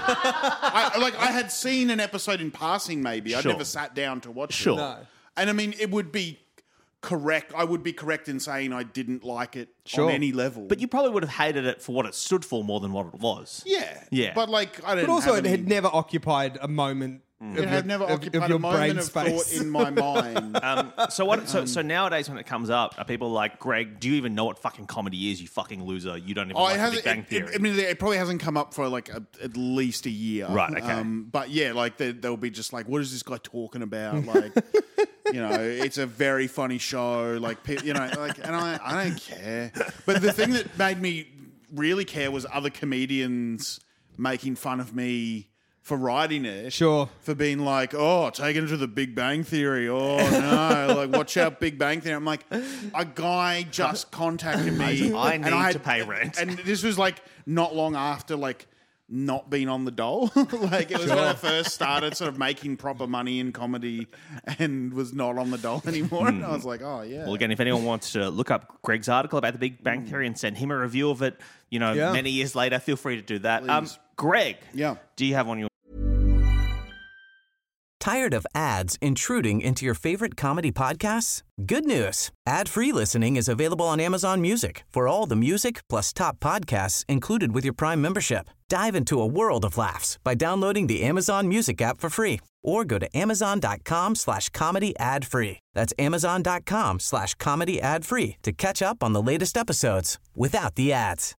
I, like, I had seen an episode in passing maybe. I'd Sure. never sat down to watch Sure. it. No. And I mean, it would be correct. I would be correct in saying I didn't like it Sure. on any level. But you probably would have hated it for what it stood for more than what it was. Yeah. Yeah. But like, I didn't But also, have it any- had never occupied a moment. Of It your, had never of- occupied of your a moment brain of space. thought in my mind. Um, so what? So, so nowadays, when it comes up, are people like, Greg, do you even know what fucking comedy is? You fucking loser. You don't even Oh, like it the hasn't. Big Bang It, Theory. it, I mean, it probably hasn't come up for like a, at least a year. Right, okay. Um, but yeah, like they, they'll be just like, "What is this guy talking about?" Like, you know, it's a very funny show. Like, pe- you know, like, and I, I don't care. But the thing that made me really care was other comedians making fun of me for writing it. Sure. For being like, oh, taking it to the Big Bang Theory. Oh, no. Like, watch out, Big Bang Theory. I'm like, a guy just contacted me. I and need had- to pay rent. And this was like not long after, like, not being on the dole. Like, it was when I first started sort of making proper money in comedy and was not on the dole anymore. And I was like, oh, yeah. Well, again, if anyone wants to look up Greg's article about the Big Bang Theory and send him a review of it, you know, Yeah. many years later, feel free to do that. Um, Please. Greg, Yeah. do you have on your Tired of ads intruding into your favorite comedy podcasts? Good news. Ad-free listening is available on Amazon Music for all the music plus top podcasts included with your Prime membership. Dive into a world of laughs by downloading the Amazon Music app for free or go to amazon.com slash comedy ad free. That's amazon.com slash comedy ad free to catch up on the latest episodes without the ads.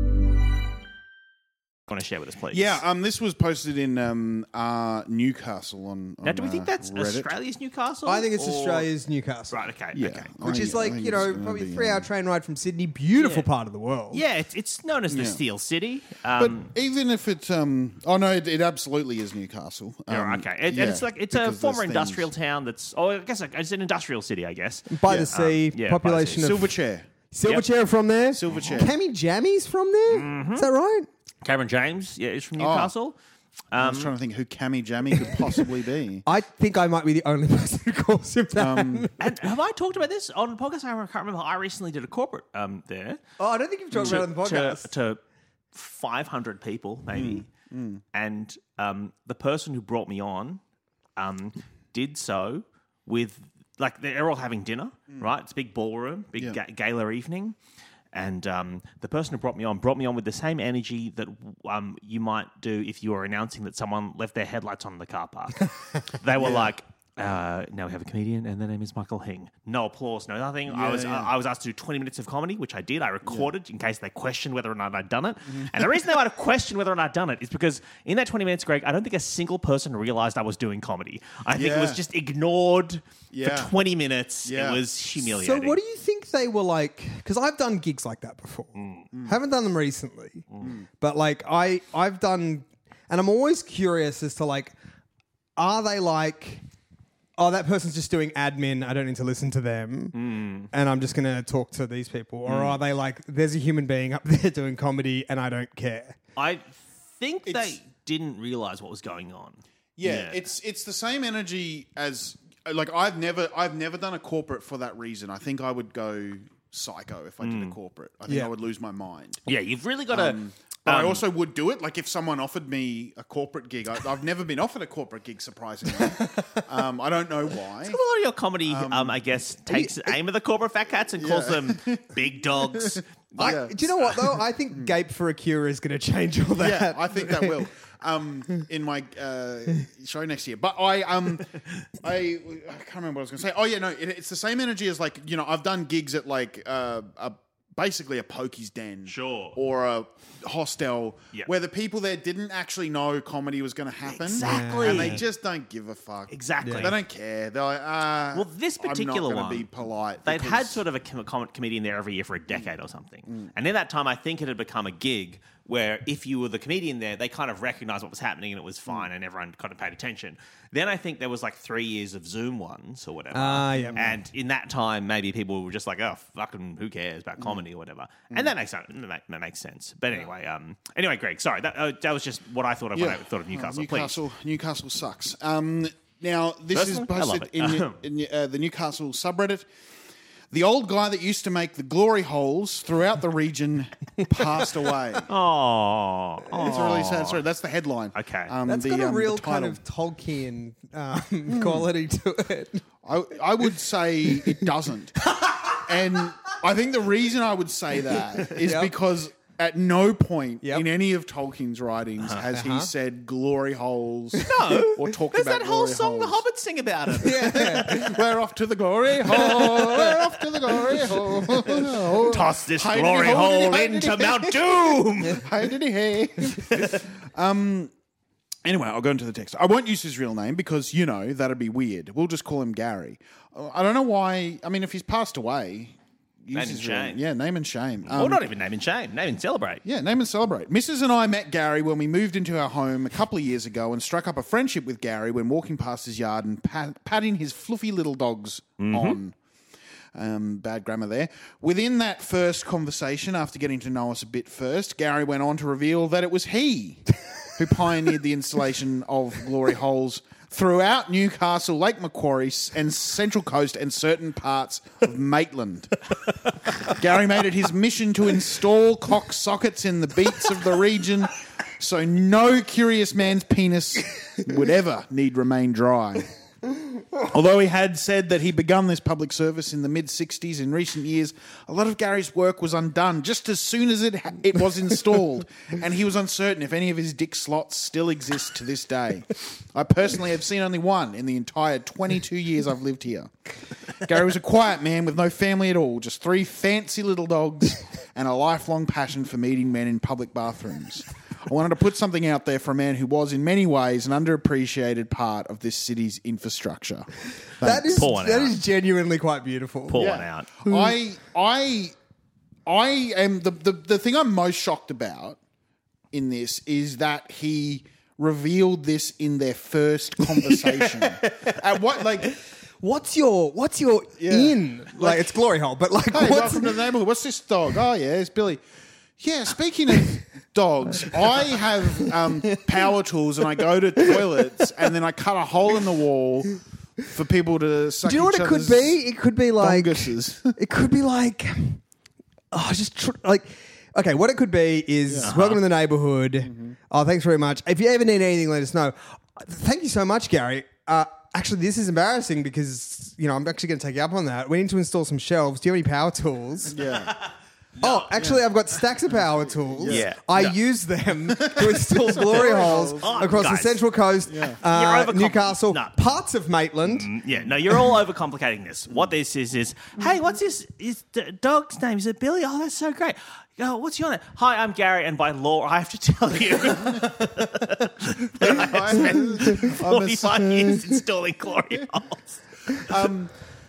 Want to share with us, please? Yeah, um, this was posted in um, uh, Newcastle on, on. Now, do we think uh, that's Reddit. Australia's Newcastle? I think it's or- Australia's Newcastle. Right. Okay. Yeah, Okay. Which I is think- I like, think you know, it's gonna probably a be, three hour um, train ride from Sydney. Beautiful Yeah. part of the world. Yeah, it's, it's known as the Yeah. Steel City. But Um, even if it's um, oh no, it, it absolutely is Newcastle. yeah, Um, okay. It, yeah, and it's like it's a because former there's industrial things- town. That's oh, I guess like, it's an industrial city. I guess. By Yeah. the sea, Um, yeah, by the population sea. of... Silverchair. Silverchair from there. Silverchair. Cammy Jammies from there. Mm-hmm. Is that right? Cameron James, yeah, is from Oh. Newcastle. I Um, was trying to think who Cammy Jammy could possibly be. I think I might be the only person who calls him that. Um, And have I talked about this on the podcast? I can't remember. I recently did a corporate um, there. oh, I don't think you've talked about it on the podcast. to, to five hundred people, maybe. And um, the person who brought me on um, did so with, like, they're all having dinner, right? It's a big ballroom, big Yeah. ga- gala evening. And um, the person who brought me on brought me on with the same energy that um, you might do if you were announcing that someone left their headlights on in the car park. They were like, uh, now we have a comedian and their name is Michael Hing. No applause, no nothing. I was yeah. I, I was asked to do twenty minutes of comedy, which I did. I recorded in case they questioned whether or not I'd done it. And the reason they might have questioned whether or not I'd done it is because in that twenty minutes, Greg, I don't think a single person realized I was doing comedy. I think it was Yeah. just ignored Yeah. for twenty minutes. Yeah. It was humiliating. So what do you think they were like? Because I've done gigs like that before. Mm. Haven't done them recently, but like I I've done, and I'm always curious as to like, are they like, oh, that person's just doing admin, I don't need to listen to them, Mm. and I'm just going to talk to these people, or are they like, there's a human being up there doing comedy and I don't care? I think It's- they didn't realize what was going on. Yeah, Yeah. it's it's the same energy as like I've never I've never done a corporate for that reason. I think I would go psycho if I did a corporate. I think Yeah. I would lose my mind. Yeah, you've really got to. Um, but I also would do it. Like if someone offered me a corporate gig, I, I've never been offered a corporate gig. Surprisingly, um, I don't know why. a lot of your comedy, um, I guess, takes aim at the corporate fat cats and calls them big dogs. I, Yeah. do you know what though? I think Gape for a Cure is going to change all that. Yeah, I think that will. Um, in my uh, show next year, but I um, I I can't remember what I was going to say. Oh yeah, no, it, it's the same energy as like you know I've done gigs at like uh, a basically a pokies den, Sure. or a hostel, Yeah. where the people there didn't actually know comedy was going to happen, Exactly. and they just don't give a fuck. Exactly. they don't care. They're like, ah, Well, this particular I'm not one, gonna be polite. They'd had because- sort of a com- com- comedian there every year for a decade or something. Mm. And in that time, I think it had become a gig where if you were the comedian there, they kind of recognized what was happening and it was fine Mm. and everyone kind of paid attention. Then I think there was like three years of Zoom ones or whatever. Ah, yeah. And in that time, maybe people were just like, oh, fucking who cares about Mm. comedy or whatever. And that makes sense. That ma- that makes sense. But anyway, um, anyway, Greg, sorry. That, uh, that was just what I thought of when I thought of Newcastle. Uh, Please. Newcastle, Newcastle sucks. Um, now this Personally, I is love posted it. in, in uh, the Newcastle subreddit. The old guy that used to make the glory holes throughout the region passed away. Oh, It's a really sad story. That's the headline. Okay. Um, That's the, got a um, real the kind title. of Tolkien um, quality to it. I, I would say it doesn't. And I think the reason I would say that is Yep. because at no point Yep. in any of Tolkien's writings has he said glory holes No. or talked There's about that whole glory song the holes. Hobbits sing about it. We're off to the glory hole. We're off to the glory hole. Toss this Hi, glory diddy, ho, hole diddy, into diddy. Mount Doom. Hi, diddy, hey. um. Anyway, I'll go into the text. I won't use his real name because, you know, that'd be weird. We'll just call him Gary. Uh, I don't know why. I mean, if he's passed away, use Name his and real shame. name. Yeah, name and shame. Or Um, not even name and shame. Name and celebrate. Yeah, name and celebrate. Missus and I met Gary when we moved into our home a couple of years ago and struck up a friendship with Gary when walking past his yard and pat- patting his fluffy little dogs on. Um, bad grammar there. Within that first conversation, after getting to know us a bit first, Gary went on to reveal that it was he who pioneered the installation of glory holes throughout Newcastle, Lake Macquarie, and Central Coast, and certain parts of Maitland. Gary made it his mission to install cock sockets in the beats of the region, so no curious man's penis would ever need remain dry. Although he had said that he begun this public service in the mid-sixties, in recent years, a lot of Gary's work was undone just as soon as it ha- it was installed, and he was uncertain if any of his dick slots still exist to this day. I personally have seen only one in the entire twenty-two years I've lived here. Gary was a quiet man with no family at all, just three fancy little dogs and a lifelong passion for meeting men in public bathrooms. I wanted to put something out there for a man who was, in many ways, an underappreciated part of this city's infrastructure. That is Pour one that out. is genuinely quite beautiful. Pour Yeah. one out. I, I, I am the, the the thing I'm most shocked about in this is that he revealed this in their first conversation. At what like? What's your what's your in? Like, it's glory hole, but like Hey, what's welcome to the neighborhood. What's this dog? Oh yeah, it's Billy. Yeah, speaking of dogs, I have um, power tools and I go to toilets and then I cut a hole in the wall for people to suck. Do you know what each it could other's be? It could be like donguses. it could be like oh, just tr- like okay. What it could be is welcome to the neighborhood. Mm-hmm. Oh, thanks very much. If you ever need anything, let us know. Thank you so much, Gary. Uh, actually, this is embarrassing because you know I'm actually going to take you up on that. We need to install some shelves. Do you have any power tools? Yeah. Oh, actually, I've got stacks of power tools. Yeah. I No. use them to install glory holes Oh, across guys. the Central Coast, You're uh, overcompli- Newcastle, No. parts of Maitland. Yeah, no, you're all overcomplicating this. What this is is, hey, what's this? Is the dog's name? Is it Billy? Oh, that's so great. Oh, what's your name? Hi, I'm Gary, and by law, I have to tell you that I have spent forty-five years installing glory holes. Um,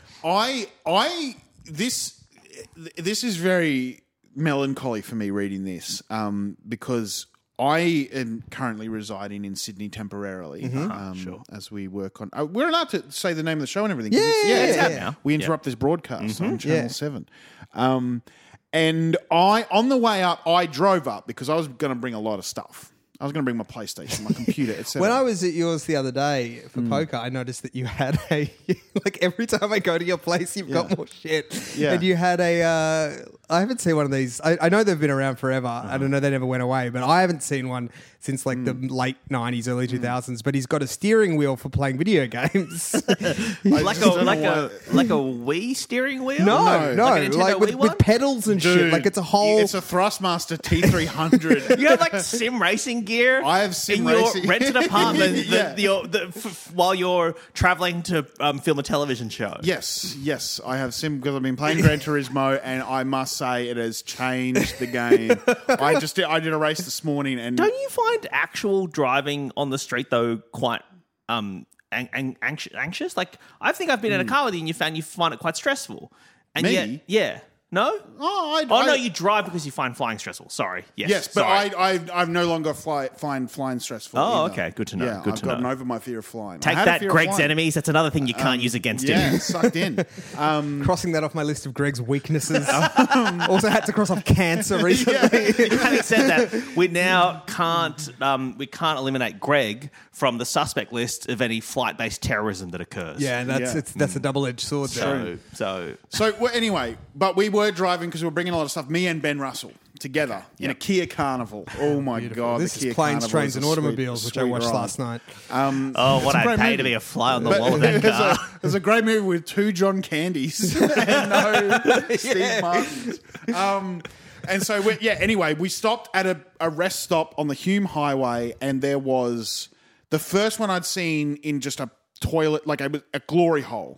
I, I, this, this is very melancholy for me reading this, um, because I am currently residing in Sydney temporarily, um, Sure. as we work on. Uh, we're allowed to say the name of the show and everything. 'cause Yeah, it's- yeah, it's yeah, out yeah. now. We interrupt this broadcast on Channel Yeah. Seven. Um, and I, on the way up, I drove up because I was going to bring a lot of stuff. I was going to bring my PlayStation, my computer, et cetera. When I was at yours the other day for Hmm. poker, I noticed that you had a like every time I go to your place, you've got more shit. Yeah. And you had a. Uh, I haven't seen one of these. I, I know they've been around forever. Uh-huh. I don't know they never went away, but I haven't seen one since like Hmm. the late nineties, early two thousands. But he's got a steering wheel for playing video games. Like a just don't like know a like a Wii steering wheel? no, No. no, Like a Nintendo like with, Wii with one? pedals and shit. Dude, Like it's a whole. It's a Thrustmaster T three hundred. You have like sim racing gear. I have sim in your racing. rented apartment Yeah. the, your, the, f- while you're traveling to um, film a television show. Yes, yes, I have sim because I've been playing Gran Turismo, and I must say it has changed the game. I just did, I did a race this morning, and Don't you find actual driving on the street though quite um ang- ang- anxious, anxious? Like I think I've been in a car with you and you found you find it quite stressful. And Me? yet, yeah, no. oh, I, Oh I, no, you drive because you find flying stressful. Sorry. Yes. yes, but sorry. I, I, I've no longer fly, find flying stressful. Oh, either. okay, good to know, Yeah, good I've to gotten know. over my fear of flying. I Take had a that, fear of Greg's flying. enemies. That's another thing you can't use against Yeah, him. sucked in. Um, crossing that off my list of Greg's weaknesses. Also had to cross off cancer recently. Having said that, we now can't um, we can't eliminate Greg from the suspect list of any flight-based terrorism that occurs. Yeah, and that's Yeah. it's that's a double edged sword. There. So, so so well, anyway, but we were driving because we were bringing a lot of stuff. Me and Ben Russell together in a Kia Carnival. Oh my god! This the is Kia planes, Carnival trains, is a and sweet- automobiles, which I sweet watched ride. last night. Um, oh, what it's a I'd great pay movie. to be a fly on the But wall of that there's, car. a, there's a great movie with two John Candys and no Steve Martins. Um, and so, we, yeah, anyway, we stopped at a, a rest stop on the Hume Highway, and there was the first one I'd seen in just a toilet, like a, a glory hole.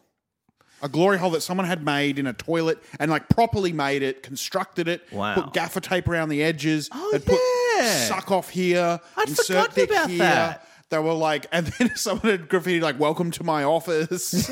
A glory hole that someone had made in a toilet and like properly made it, constructed it, Wow. put gaffer tape around the edges, Oh, had yeah. put suck off here, I'd insert forgotten dick about here. that. They were like, and then someone had graffiti like, "Welcome to my office."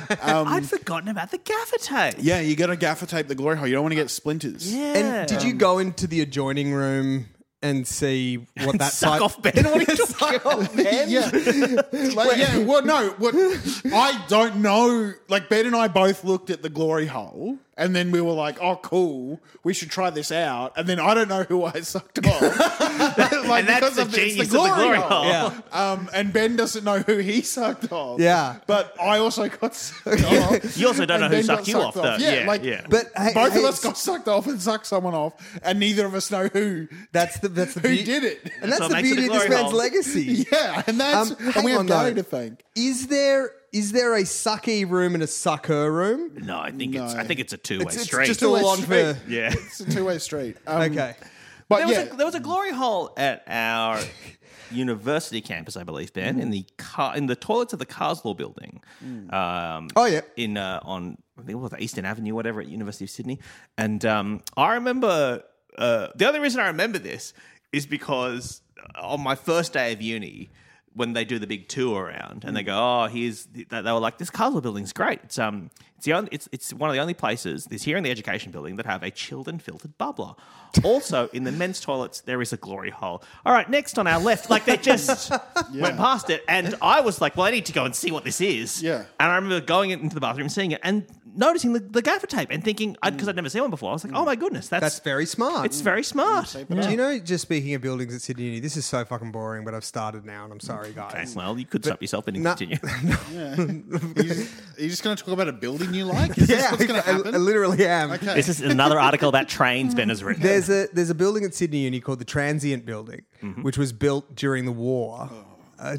I'd forgotten about the gaffer tape. Yeah, you got to gaffer tape the glory hole. You don't want to get splinters. Yeah. And did you go into the adjoining room and see what that Suck type- off Ben? What are you talking about? Yeah, like, yeah. Well, no, what I don't know. Like Ben and I both looked at the glory hole, And then we were like, oh, cool, we should try this out. And then I don't know who I sucked off. like, And that's because the of genius it's of the glory hole. Yeah. Um, and Ben doesn't know who he sucked off. Yeah. But I also got sucked off. You also don't know And who Ben sucked got you sucked off, though. Yeah, Yeah, like, yeah. But hey, both hey, of us it's- got sucked off and sucked someone off, and neither of us know who That's the that's the who beauty- did it. and that's what the makes it beauty a of this glory man's hole. Yeah, legacy. and that's Um, and hang we have on, Gary though. to thank. Is there is there a sucky room and a sucker room? No, I think it's No. I think it's a two way It's, it's street. just Two-way all on street. for yeah. It's a two-way street. Um, okay. but There was, yeah, a, there was a glory hole at our university campus, I believe, Ben, in the car, in the toilets of the Carslaw building. Um, Oh yeah. in uh, on I think it was Eastern Avenue, whatever, at University of Sydney. And um, I remember uh, the only reason I remember this is because on my first day of uni, when they do the big tour around and they go, oh, here's the, they were like, this Carslaw building's great. It's um, it's the only, it's it's one of the only places. There's here in the education building that have a chilled and filtered bubbler. Also, in the men's toilets, there is a glory hole. All right, next on our left, like they just went past it, and I was like, well, I need to go and see what this is. Yeah. And I remember going into the bathroom, seeing it, and noticing the, the gaffer tape, and thinking, because I'd never seen one before, I was like, oh my goodness, that's That's very smart. it's very smart. Do you know, just speaking of buildings at Sydney Uni, this is so fucking boring, but I've started now and I'm sorry, guys. Okay, well, you could stop yourself and No- continue. are you, are you just going to talk about a building you like? Is Yeah, this what's going to I, happen? I literally am. Okay. This is another article about trains Ben has written. There's a there's a building at Sydney Uni called the Transient Building, which was built during the war. Uh,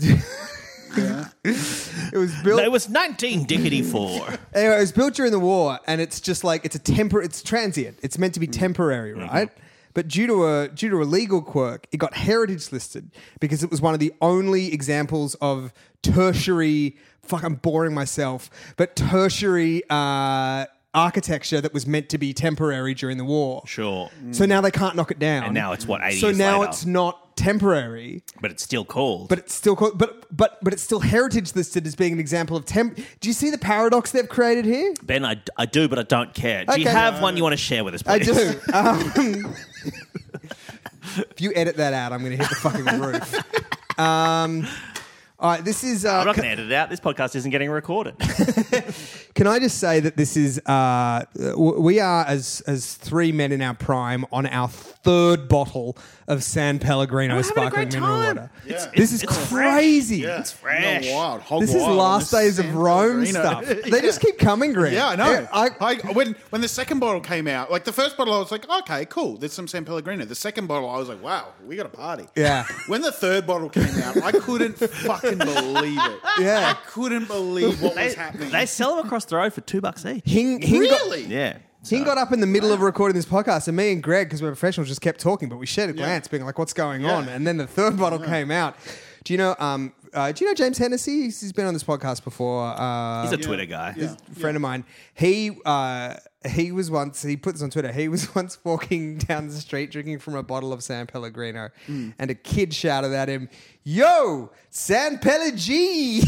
it was built. It was nineteen dickety four. Anyway, it was built during the war, and it's just like it's a tempor. It's transient. It's meant to be temporary, right? But due to a due to a legal quirk, it got heritage listed because it was one of the only examples of tertiary. Fuck, I'm boring myself. But tertiary uh, architecture that was meant to be temporary during the war. Sure. So now they can't knock it down. And now it's what, eighty So years now later? it's not temporary. But it's still called. But it's still called, but but but it's still heritage listed as being an example of temp. Do you see the paradox they've created here? Ben, I, I do, but I don't care. Do you Okay. have one you want to share with us, I please? do. Um, if you edit that out, I'm going to hit the fucking roof. Um, all right, this is. Uh, I'm not can, going to edit it out. This podcast isn't getting recorded. can I just say that this is? Uh, w- we are as as three men in our prime on our third bottle of San Pellegrino We're having a sparkling great mineral time. water. It's- This is it's fresh. crazy. Yeah. It's fresh. You're wild. Hog This is wild on last this days of San Rome Pellegrino. stuff. They just keep coming, Greg. Yeah, I know. I, I, when when the second bottle came out, like the first bottle, I was like, okay, cool. There's some San Pellegrino. The second bottle, I was like, wow, we got a party. Yeah. When the third bottle came out, I couldn't fucking believe it. Yeah. I couldn't believe what They, was happening. they sell them across the road for two bucks each. Hing, Hing got- really? Yeah. He got up in the middle of recording this podcast, and me and Greg, because we're professionals, just kept talking, but we shared a glance, being like, "What's going Yeah. on?" And then the third bottle came out. Do you know? Um, uh, do you know James Hennessy? He's, he's been on this podcast before. Uh, He's a Twitter guy. Yeah. a friend of mine. He uh, he was once. He put this on Twitter. He was once walking down the street drinking from a bottle of San Pellegrino, and a kid shouted at him, "Yo, San Pellegrino!"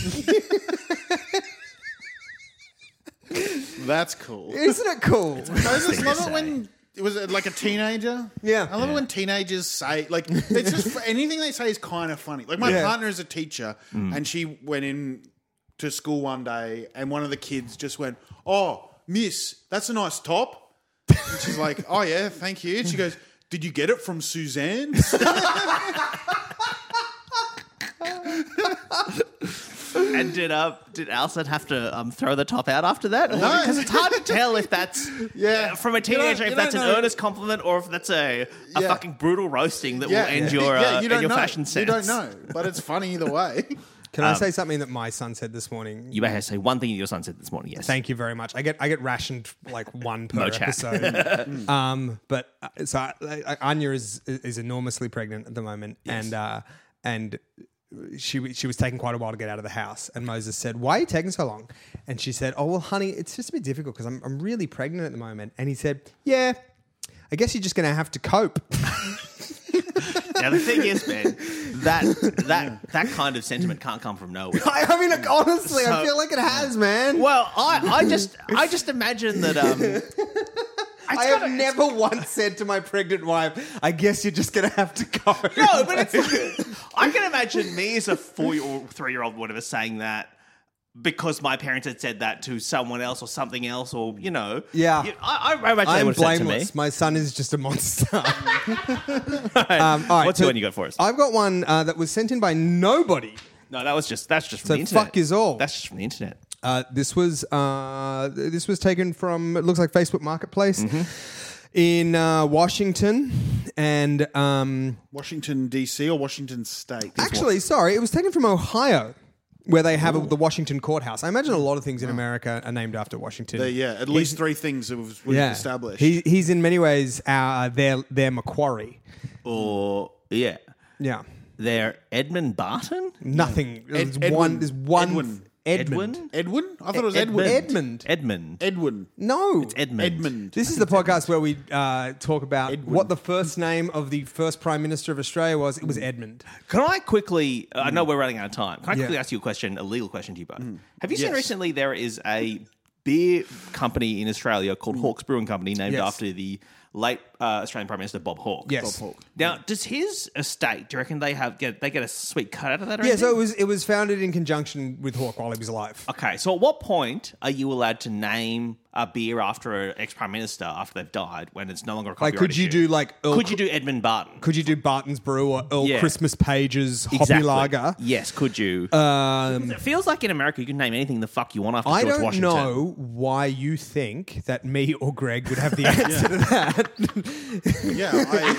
That's cool. Isn't it cool? I just thing love to it say. when it was like a teenager. Yeah. I love it when teenagers say like it's just anything they say is kind of funny. Like my Yeah. partner is a teacher, and she went in to school one day, and one of the kids just went, "Oh, Miss, that's a nice top." And she's like, "Oh yeah, thank you." And she goes, "Did you get it from Suzanne's?" And did uh, did Alison have to um, throw the top out after that? No. Because it's hard to tell if that's Yeah. uh, from a You don't- teenager you if that's an don't know. earnest compliment or if that's a, a Yeah. fucking brutal roasting that yeah, will end your, uh, yeah, you end don't your know. fashion sense. You don't know, but it's funny either way. Can I say something that my son said this morning? You may have to say one thing your son said this morning. Yes. Thank you very much. I get I get rationed like one per No chat. episode. um, but uh, so I, I, Anya is is enormously pregnant at the moment, and uh, and she she was taking quite a while to get out of the house. And Moses said, "Why are you taking so long?" And she said, "Oh well, honey, it's just a bit difficult because I'm I'm really pregnant at the moment." And he said, "Yeah, I guess you're just going to have to cope." Now the thing is, man, that that that kind of sentiment can't come from nowhere. I, I mean, like, honestly, I So- feel like it has, man. Well, I, I just I just imagine that um I have never once said to my pregnant wife, "I guess you're just going to have to go." No, but it's I can imagine me as a four year old, three year old, whatever, saying that. because my parents had said that to someone else or something else, or you know, Yeah. You- I, I imagine they I'm would have said to me. blameless. My son is just a monster. Right. Um, all right, What's so the one you got for us? I've got one uh, that was sent in by nobody. no, that was just that's just from So the internet. fuck is all. That's just from the internet. Uh, this was uh, this was taken from, it looks like Facebook Marketplace in uh, Washington, and um, Washington D C or Washington State? actually, sorry, it was taken from Ohio, where they have a, the Washington Courthouse. I imagine a lot of things in America are named after Washington. There, yeah, at least three things have we've yeah, established. He, he's in many ways our their their Macquarie. Or yeah, Yeah, they're Edmund Barton. nothing. There's Ed- one. Edwin. There's one. Edwin. Edmund. Edwin? Edwin? I thought it was Edmund. Edwin. Edmund. Edmund. Edwin. No, It's Edmund. Edmund. This is the podcast where we uh, talk about Edwin. what the first name of the first Prime Minister of Australia was. It was Edmund. Can I quickly? Uh, I know we're running out of time. Can I Yeah. quickly ask you a question, a legal question to you both? Have you seen Yes. recently there is a beer company in Australia called Hawke's Brewing Company, named Yes. after the late uh, Australian Prime Minister Bob Hawke. Yes. Bob Hawke. Now, does his estate? Do you reckon they have get they get a sweet cut out of that? Or Yeah, so anything? it was it was founded in conjunction with Hawke while he was alive. Okay, so at what point are you allowed to name a beer after an ex-prime minister after they've died when it's no longer a Like, copyright could you issue? do like Earl, Could you do Edmund Barton? could you do Barton's Brew or Earl Yeah. Christmas Page's Hoppy Exactly. Lager? Yes, could you? Um, it feels like in America you can name anything the fuck you want after I George don't Washington. know why you think that me or Greg would have the answer to that. Yeah.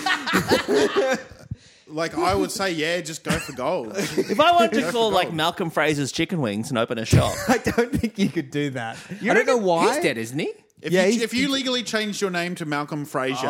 I, like, I would say, yeah, just go for gold. If I wanted to call like Malcolm Fraser's Chicken Wings and open a shop, I don't think you could do that. I don't know why. He's dead, isn't he? If, Yeah, you, he's- if you legally changed your name to Malcolm Fraser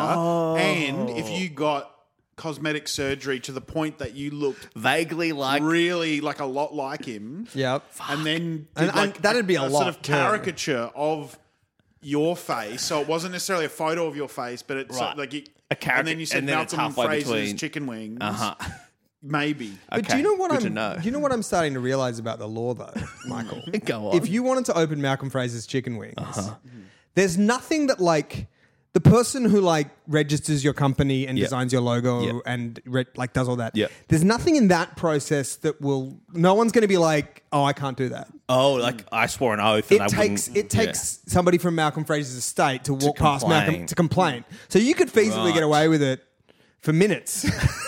and if you got cosmetic surgery to the point that you looked Vaguely like really like a lot like him, Yep. and then did And- and like that'd be a sort lot, of yeah. caricature of your face, so it wasn't necessarily a photo of your face, but it's Right. like you, A caric- and then you said and then it's Malcolm halfway Fraser's between- chicken wings, Uh-huh. maybe. But do you know what good I'm? to know. Do you know what I'm starting to realize about the law, though, Michael? Go on. If you wanted to open Malcolm Fraser's Chicken Wings, Uh-huh. there's nothing that like the person who like registers your company and Yep. designs your logo Yep. and re- like does all that. Yep. There's nothing in that process that will. No one's going to be like, oh, I can't do that. oh, like I swore an oath. And It I takes wouldn't- it takes somebody from Malcolm Fraser's estate to walk past complain. Malcolm to complain. So you could feasibly Right. get away with it for minutes.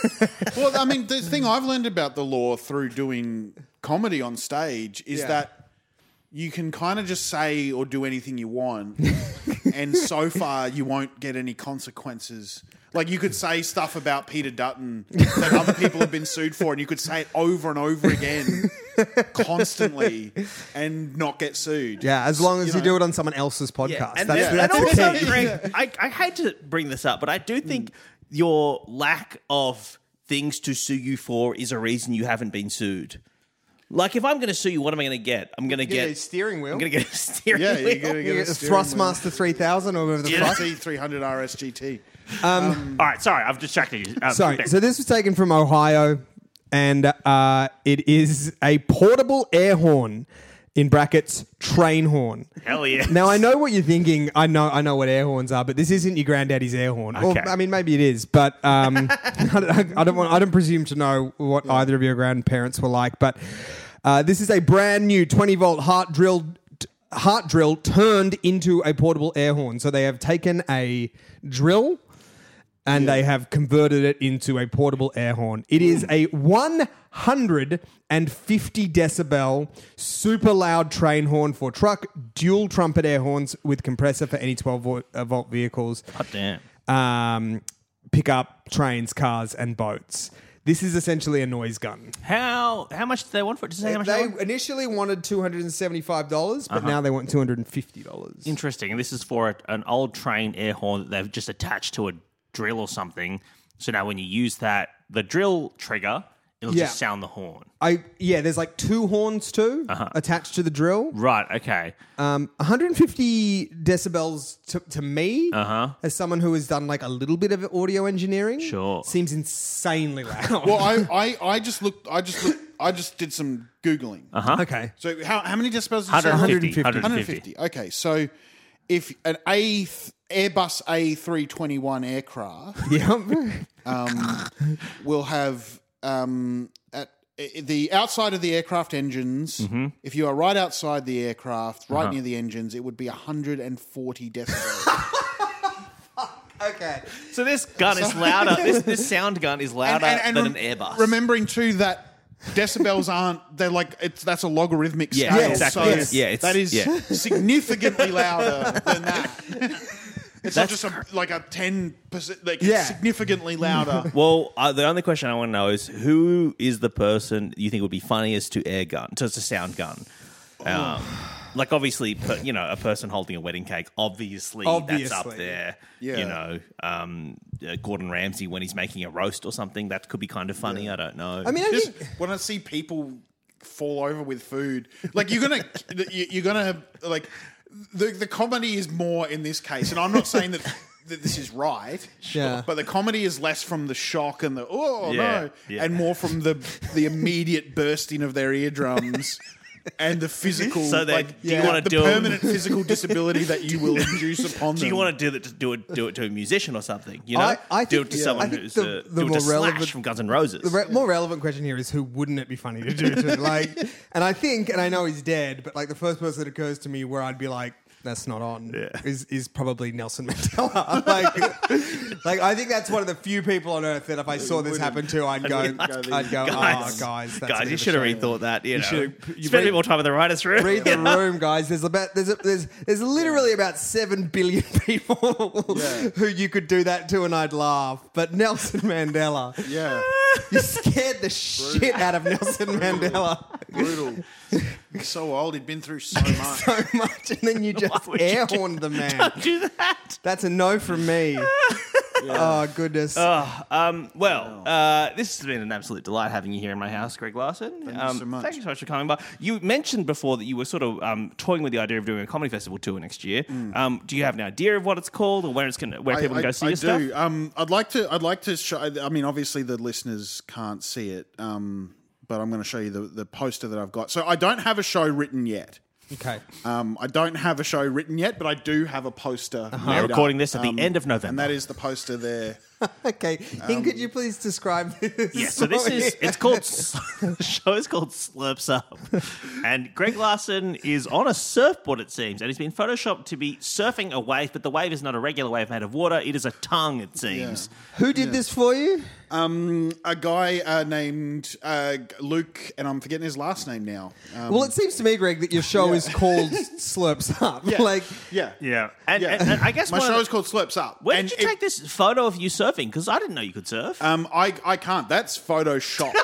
Well, I mean, the thing I've learned about the law through doing comedy on stage is Yeah. that you can kind of just say or do anything you want, and so far you won't get any consequences. Like you could say stuff about Peter Dutton that other people have been sued for, and you could say it over and over again, constantly, and not get sued. Yeah, as long as you, know. do it on someone else's podcast. Yeah, and, that's and, that's and the also, key. Greg, I, I hate to bring this up, but I do think your lack of things to sue you for is a reason you haven't been sued. Like, if I'm going to sue you, what am I going to get? I'm going to Get get a steering wheel. I'm going to get a steering Yeah, wheel. you're gonna You get get a a steering wheel. Thrustmaster three thousand or whatever the fuck. T three hundred R S G T. All right, sorry, I've distracted you. Um, Sorry. Ben. So this was taken from Ohio, and uh, it is a portable air horn, in brackets, train horn. Hell yeah. Now I know what you're thinking. I know I know what air horns are, but this isn't your granddaddy's air horn. Or, Okay. I mean, maybe it is, but um, I, don't, I don't want. I don't presume to know what either of your grandparents were like. But uh, this is a brand new twenty volt heart drilled. Heart drill turned into a portable air horn. So they have taken a drill and they have converted it into a portable air horn. It is a one hundred fifty decibel super loud train horn for truck, dual trumpet air horns with compressor for any twelve volt, uh, volt vehicles, God damn. um, pickup, trains, cars, and boats. This is essentially a noise gun. How how much do they want for it? Does it say how much they They want? initially wanted two hundred seventy-five dollars, but now they want two hundred fifty dollars. Interesting. And this is for a, an old train air horn that they've just attached to a drill or something. So now when you use that, the drill trigger, it'll Yeah. just sound the horn. I yeah, there's like two horns too Uh-huh. attached to the drill. Right, okay. Um, one hundred fifty decibels to, to me, Uh-huh. as someone who has done like a little bit of audio engineering, Sure. seems insanely loud. Well, I, I, I just looked. I just looked. I just did some googling. Uh-huh. okay, So how how many decibels? Did you say? one hundred fifty. one one hundred fifty. Okay, so if an A Airbus A three twenty-one aircraft yeah, will have um, at i- the outside of the aircraft engines, Mm-hmm. if you are right outside the aircraft, right Uh-huh. near the engines, it would be one hundred forty decibels. Okay. So this gun is louder. This, this sound gun is louder than rem- an Airbus. Remembering too that decibels aren't they're like it's that's a logarithmic Yeah, scale. exactly. So Yes. Yeah, it's- that is yeah. significantly louder than that. It's not just a, like a ten percent, like Yeah. it's significantly louder. Well, uh, the only question I want to know is who is the person you think would be funniest to air gun, to a sound gun? Um, like obviously, per, you know, a person holding a wedding cake. Obviously, that's up Obviously. there. Yeah. You know, um, uh, Gordon Ramsay when he's making a roast or something. That could be kind of funny. I don't know. I mean, I Just think when I see people fall over with food, like you're gonna, you- you're gonna like the the comedy is more in this case, and I'm not saying that. That this is right, Yeah. but the comedy is less from the shock and the oh Yeah, no, yeah. and more from the the immediate bursting of their eardrums and the physical, So then, like do you the- wanna the do 'em- permanent physical disability that you will induce upon do them? you want to do it? To do it? Do it to a musician or something? You know, I- I do think- it to yeah. someone I think who's the- uh, the do it more to Slash relevant- from Guns N' Roses. the re- more relevant question here is who wouldn't it be funny to do to? Like, and I think, and I know he's dead, but like the first person that occurs to me where I'd be like, that's not on, Yeah. is is probably Nelson Mandela. like, like I think that's one of the few people on earth that if I saw this happen to, I'd go, I'd go, Guys, oh, guys, that's a guys, bit you of a should have shame." rethought that. You, know, should- you spend a read- bit more time in the writers' room. Read the room, guys. There's about there's a, there's there's literally about seven billion people who you could do that to, and I'd laugh. But Nelson Mandela, Yeah, you scared the shit out of Nelson Mandela brutal. He's so old. He'd been through so much. so much, and then you just would you air do- horned the man. do that. That's a no from me. Oh goodness. Um, well, uh, this has been an absolute delight having you here in my house, Greg Larson. Thank um, you so much. Thank you so much for coming by. You mentioned before that you were sort of um, toying with the idea of doing a comedy festival tour next year. Um, do you have an idea of what it's called or where it's going, where people can go see I your do. stuff? Um, I'd like to. I'd like to show. I mean, obviously the listeners can't see it, um, but I'm going to show you the, the poster that I've got. So I don't have a show written yet. Okay. Um, I don't have a show written yet, but I do have a poster. We're made recording up. this at the Um, end of November. and that is the poster there. Okay. Hing, could you please describe this? Yeah, so this is, it's called, the show is called Slurps Up. And Greg Larson is on a surfboard, it seems, and he's been photoshopped to be surfing a wave, but the wave is not a regular wave made of water, it is a tongue, it seems. Who did this for you? Um, a guy uh, named uh, Luke, and I'm forgetting his last name now. Um, Well, it seems to me, Greg, that your show is called Slurps Up. yeah, Like, yeah, Yeah. And, yeah. and, and I guess my one of show the- is called Slurps Up. Where and did you it- take this photo of you surfing? Because I didn't know you could surf. Um, I I can't. That's photoshopped.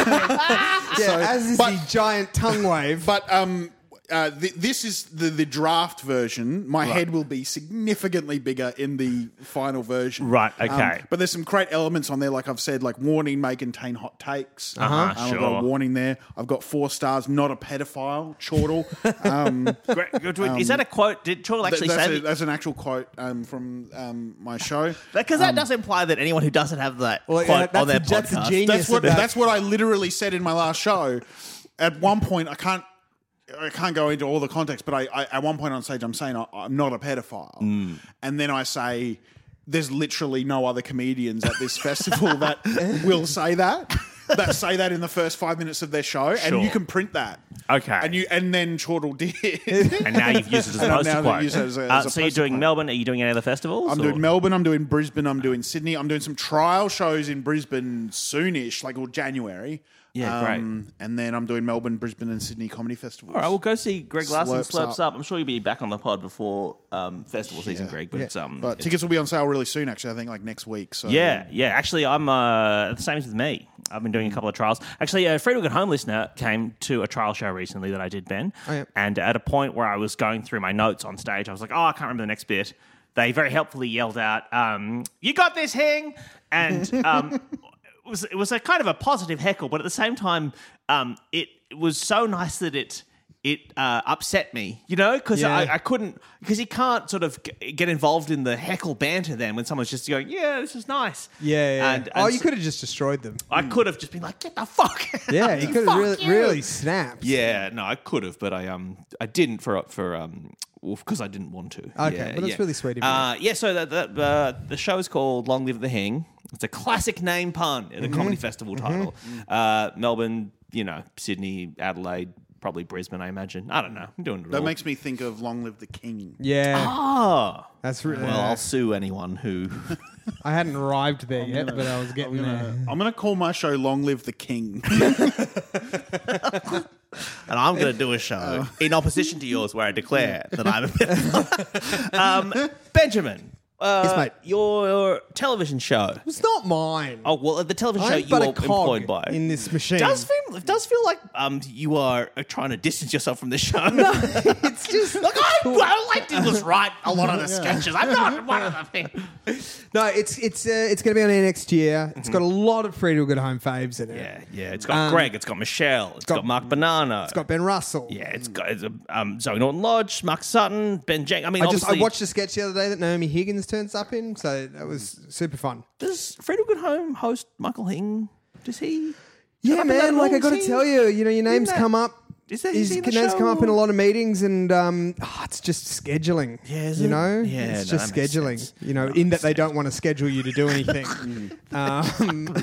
yeah, So- as is but- the giant tongue wave. But um, uh, th- this is the, the draft version. My head will be significantly bigger in the final version. Right, Um, okay. but there's some great elements on there, like I've said, like warning may contain hot takes. Uh-huh, Um, I've got sure. a warning there. I've got four stars. Not a pedophile. Chortle. Um, Greg, is that a quote? Did Chortle th- actually that's, say a, that's an actual quote um, from um, my show. Because that does imply that anyone who doesn't have that Well, quote yeah, that's on their a- that's a podcast. genius. That's what about- that's what I literally said in my last show. At one point, I can't. I can't go into all the context, but I, I at one point on stage, I'm saying I, I'm not a pedophile, Mm. and then I say there's literally no other comedians at this festival that will say that. That say that in the first five minutes of their show, Sure. and you can print that. Okay. and you and then Chortle did. And now you've used it as a And I've poster now quote. used it as a- Uh, as a so you're poster doing quote. Melbourne. Are you doing any other festivals? I'm or- doing Melbourne, I'm doing Brisbane, I'm doing Sydney, I'm doing some trial shows in Brisbane soonish, like or January. Yeah, great. And then I'm doing Melbourne, Brisbane, and Sydney comedy festivals. All right, we'll go see Greg Larson Slurps Slurps Up. up. I'm sure you'll be back on the pod before um, festival season, Greg. But it's, um, But it's- tickets will be on sale really soon. Actually, I think like next week. So yeah, yeah. Actually, I'm uh, the same as with me. I've been doing a couple of trials. Actually, a Free Look at Home listener came to a trial show recently that I did, Ben. Oh, yeah. And at a point where I was going through my notes on stage, I was like, oh, I can't remember the next bit. They very helpfully yelled out, um, "You got this, Hing!" And um, it was it was a kind of a positive heckle, but at the same time, um, it, it was so nice that it. It uh, upset me, you know, because Yeah. I, I couldn't, because you can't sort of g- get involved in the heckle banter then when someone's just going, yeah, this is nice. yeah, yeah. And, oh, and you so- could have just destroyed them. I could have just been like, get the fuck. Yeah, you could have Fuck really, you. really snapped. Yeah, no, I could have, but I um I didn't for for um because I didn't want to. Okay, yeah, well, that's yeah. really sweet of you. Uh, yeah, so the the, uh, the show is called Long Live the Hing. It's a classic name pun at a Mm-hmm. comedy festival title. Uh, Melbourne, you know, Sydney, Adelaide, probably Brisbane, I imagine. I don't know. I'm doing it That all. makes me think of Long Live the King. Yeah. Oh. That's really. Well, I'll sue anyone who... I hadn't arrived there yet, but I was getting I'm there. gonna, I'm gonna call my show Long Live the King. And I'm going to do a show in opposition to yours where I declare that I'm a pedophile. um, Benjamin, uh, Yes, mate. your television show. It's not mine. Oh, well, the television show I'm you but are a cog employed by. in this machine. does feel, it does feel like um, you are uh, trying to distance yourself from the show. It's just Like, I, all I did was write a lot of the sketches. I'm not one of the things. no. It's it's uh, it's going to be on air next year. It's got a lot of Free to Good Home faves in it. Yeah, yeah. It's got Um, Greg. It's got Michelle. It's got, got- Mark Banana. It's got Ben Russell. yeah, it's got it's, um, Zoe Norton Lodge, Mark Sutton, Ben Jenks. I mean, I just I obviously, watched a sketch the other day that Naomi Higgins turns up in, so that was super fun. Does Fred Good Home host Michael Hing? Does he? Yeah, up in that man. Like I role? got to Is he- tell you, you know, your names that- come up. Is that- his is he in the names come up in a show? lot of meetings, and um, oh, it's just scheduling. Yeah, is you it? know, Yeah, it's no, just that makes scheduling. sense. You know, That in that makes they don't want to schedule you to do anything. um,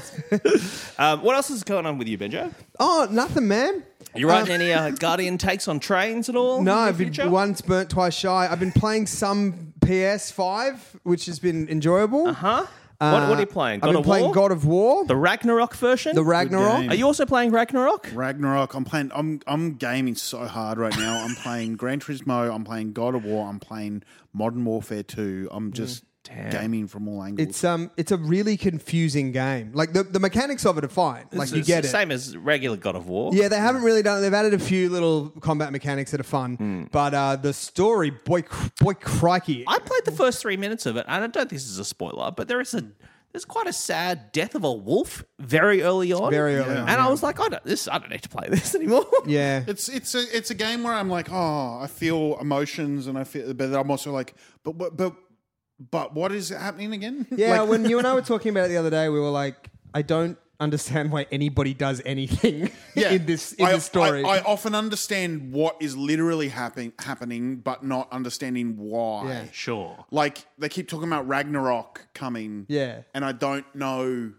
Um, what else is going on with you, Benjo? oh, nothing, man. Are you writing any uh, Guardian takes on trains at all? No, in the I've been future? once burnt, twice shy. I've been playing some P S five, which has been enjoyable. Huh? what, what are you playing? God I've been of playing War? God of War, The Ragnarok version? the Ragnarok. game. Are you also playing Ragnarok? Ragnarok. I'm playing. I'm I'm gaming so hard right now. I'm playing Gran Turismo. I'm playing God of War. I'm playing Modern Warfare two. I'm just gaming from all angles. It's um, it's a really confusing game. Like the, the mechanics of it are fine. Like It's you the get it. Same as regular God of War. Yeah, they haven't really done. They've added a few little combat mechanics that are fun, Hmm. but uh, the story, boy, cr- boy, crikey! I played the first three minutes of it, and I don't think this is a spoiler, but there is a there's quite a sad death of a wolf very early on. Very early on, and I was like, I don't this. I don't need to play this anymore. yeah, It's it's a it's a game where I'm like, oh, I feel emotions, and I feel, but I'm also like, but but but, but what is happening again? yeah. Like, When you and I were talking about it the other day, we were like, I don't understand why anybody does anything in this in I, this story. I, I often understand what is literally happen, happening, but not understanding why. Yeah. Sure. Like they keep talking about Ragnarok coming, Yeah. and I don't know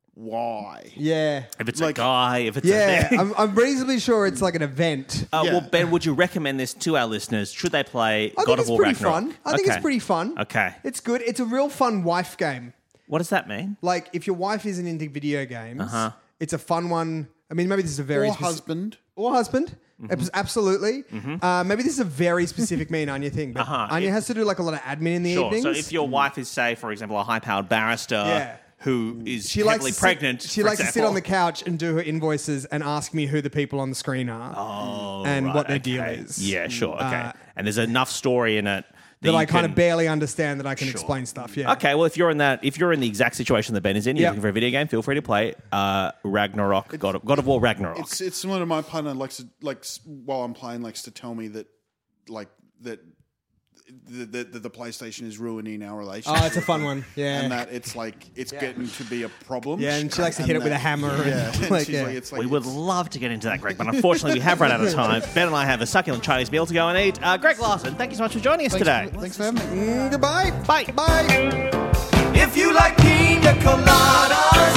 why. yeah, If it's Like- a guy, if it's yeah. a thing. I'm, I'm reasonably sure it's like an event. Uh, Yeah. Well, Ben, would you recommend this to our listeners? Should they play I God think of it's War pretty Ragnarok? fun. I think it's Okay. pretty fun. Okay. It's good. It's a real fun wife game. What does that mean? Like if your wife isn't into video games, Uh-huh. it's a fun one. I mean, maybe this is a very Or speci- husband. or husband. Mm-hmm. Abs- Absolutely. Uh, maybe this is a very specific me and Anya thing, but Uh-huh. Anya It- has to do like a lot of admin in the Sure. evenings. So if your wife is, say, for example, a high-powered barrister Yeah. who is she likes heavily to sit- pregnant, she for likes to sit example. on the couch and do her invoices and ask me who the people on the screen are Oh, and right, what their okay. deal is. Yeah, sure. Okay. Uh, and there's enough story in it That you I kind can- of barely understand that I can Sure. explain stuff. Yeah. Okay, well, if you're in that, if you're in the exact situation that Ben is in, you're Yep. looking for a video game, feel free to play uh, Ragnarok, God of, God of War Ragnarok. It's it's similar to my partner likes to like s- while I'm playing likes to tell me that like that the the, the, the PlayStation is ruining our relationship. Oh, it's a fun one. Yeah. And that it's like it's getting to be a problem. Yeah, and she likes to hit it with a hammer and, Yeah, and like, she's yeah. like, it's like we would it's- love to get into that, Greg, but unfortunately we have run out of time. Ben and I have a succulent Chinese meal to go and eat. Uh, Greg Larson, thank you so much for joining us today. Thanks for having me. Mm, goodbye. Bye. Bye. If you like pina coladas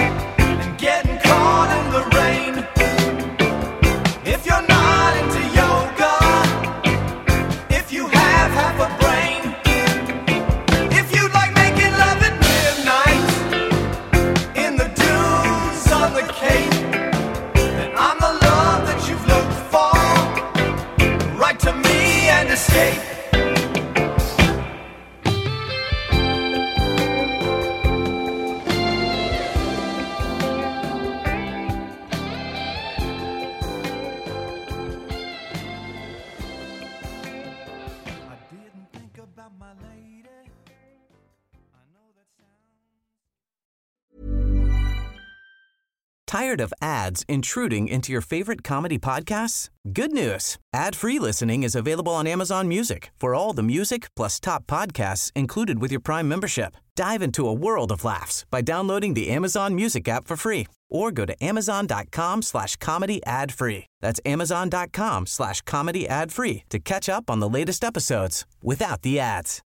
and getting caught in the rain, if you're not into yoga, if you have half a brain, if you like making love at midnight in the dunes on the Cape, then I'm the love that you've looked for. Write to me and escape. Tired of ads intruding into your favorite comedy podcasts? Good news. Ad-free listening is available on Amazon Music for all the music plus top podcasts included with your Prime membership. Dive into a world of laughs by downloading the Amazon Music app for free or go to amazon.com slash comedy ad free. That's amazon.com slash comedy ad free to catch up on the latest episodes without the ads.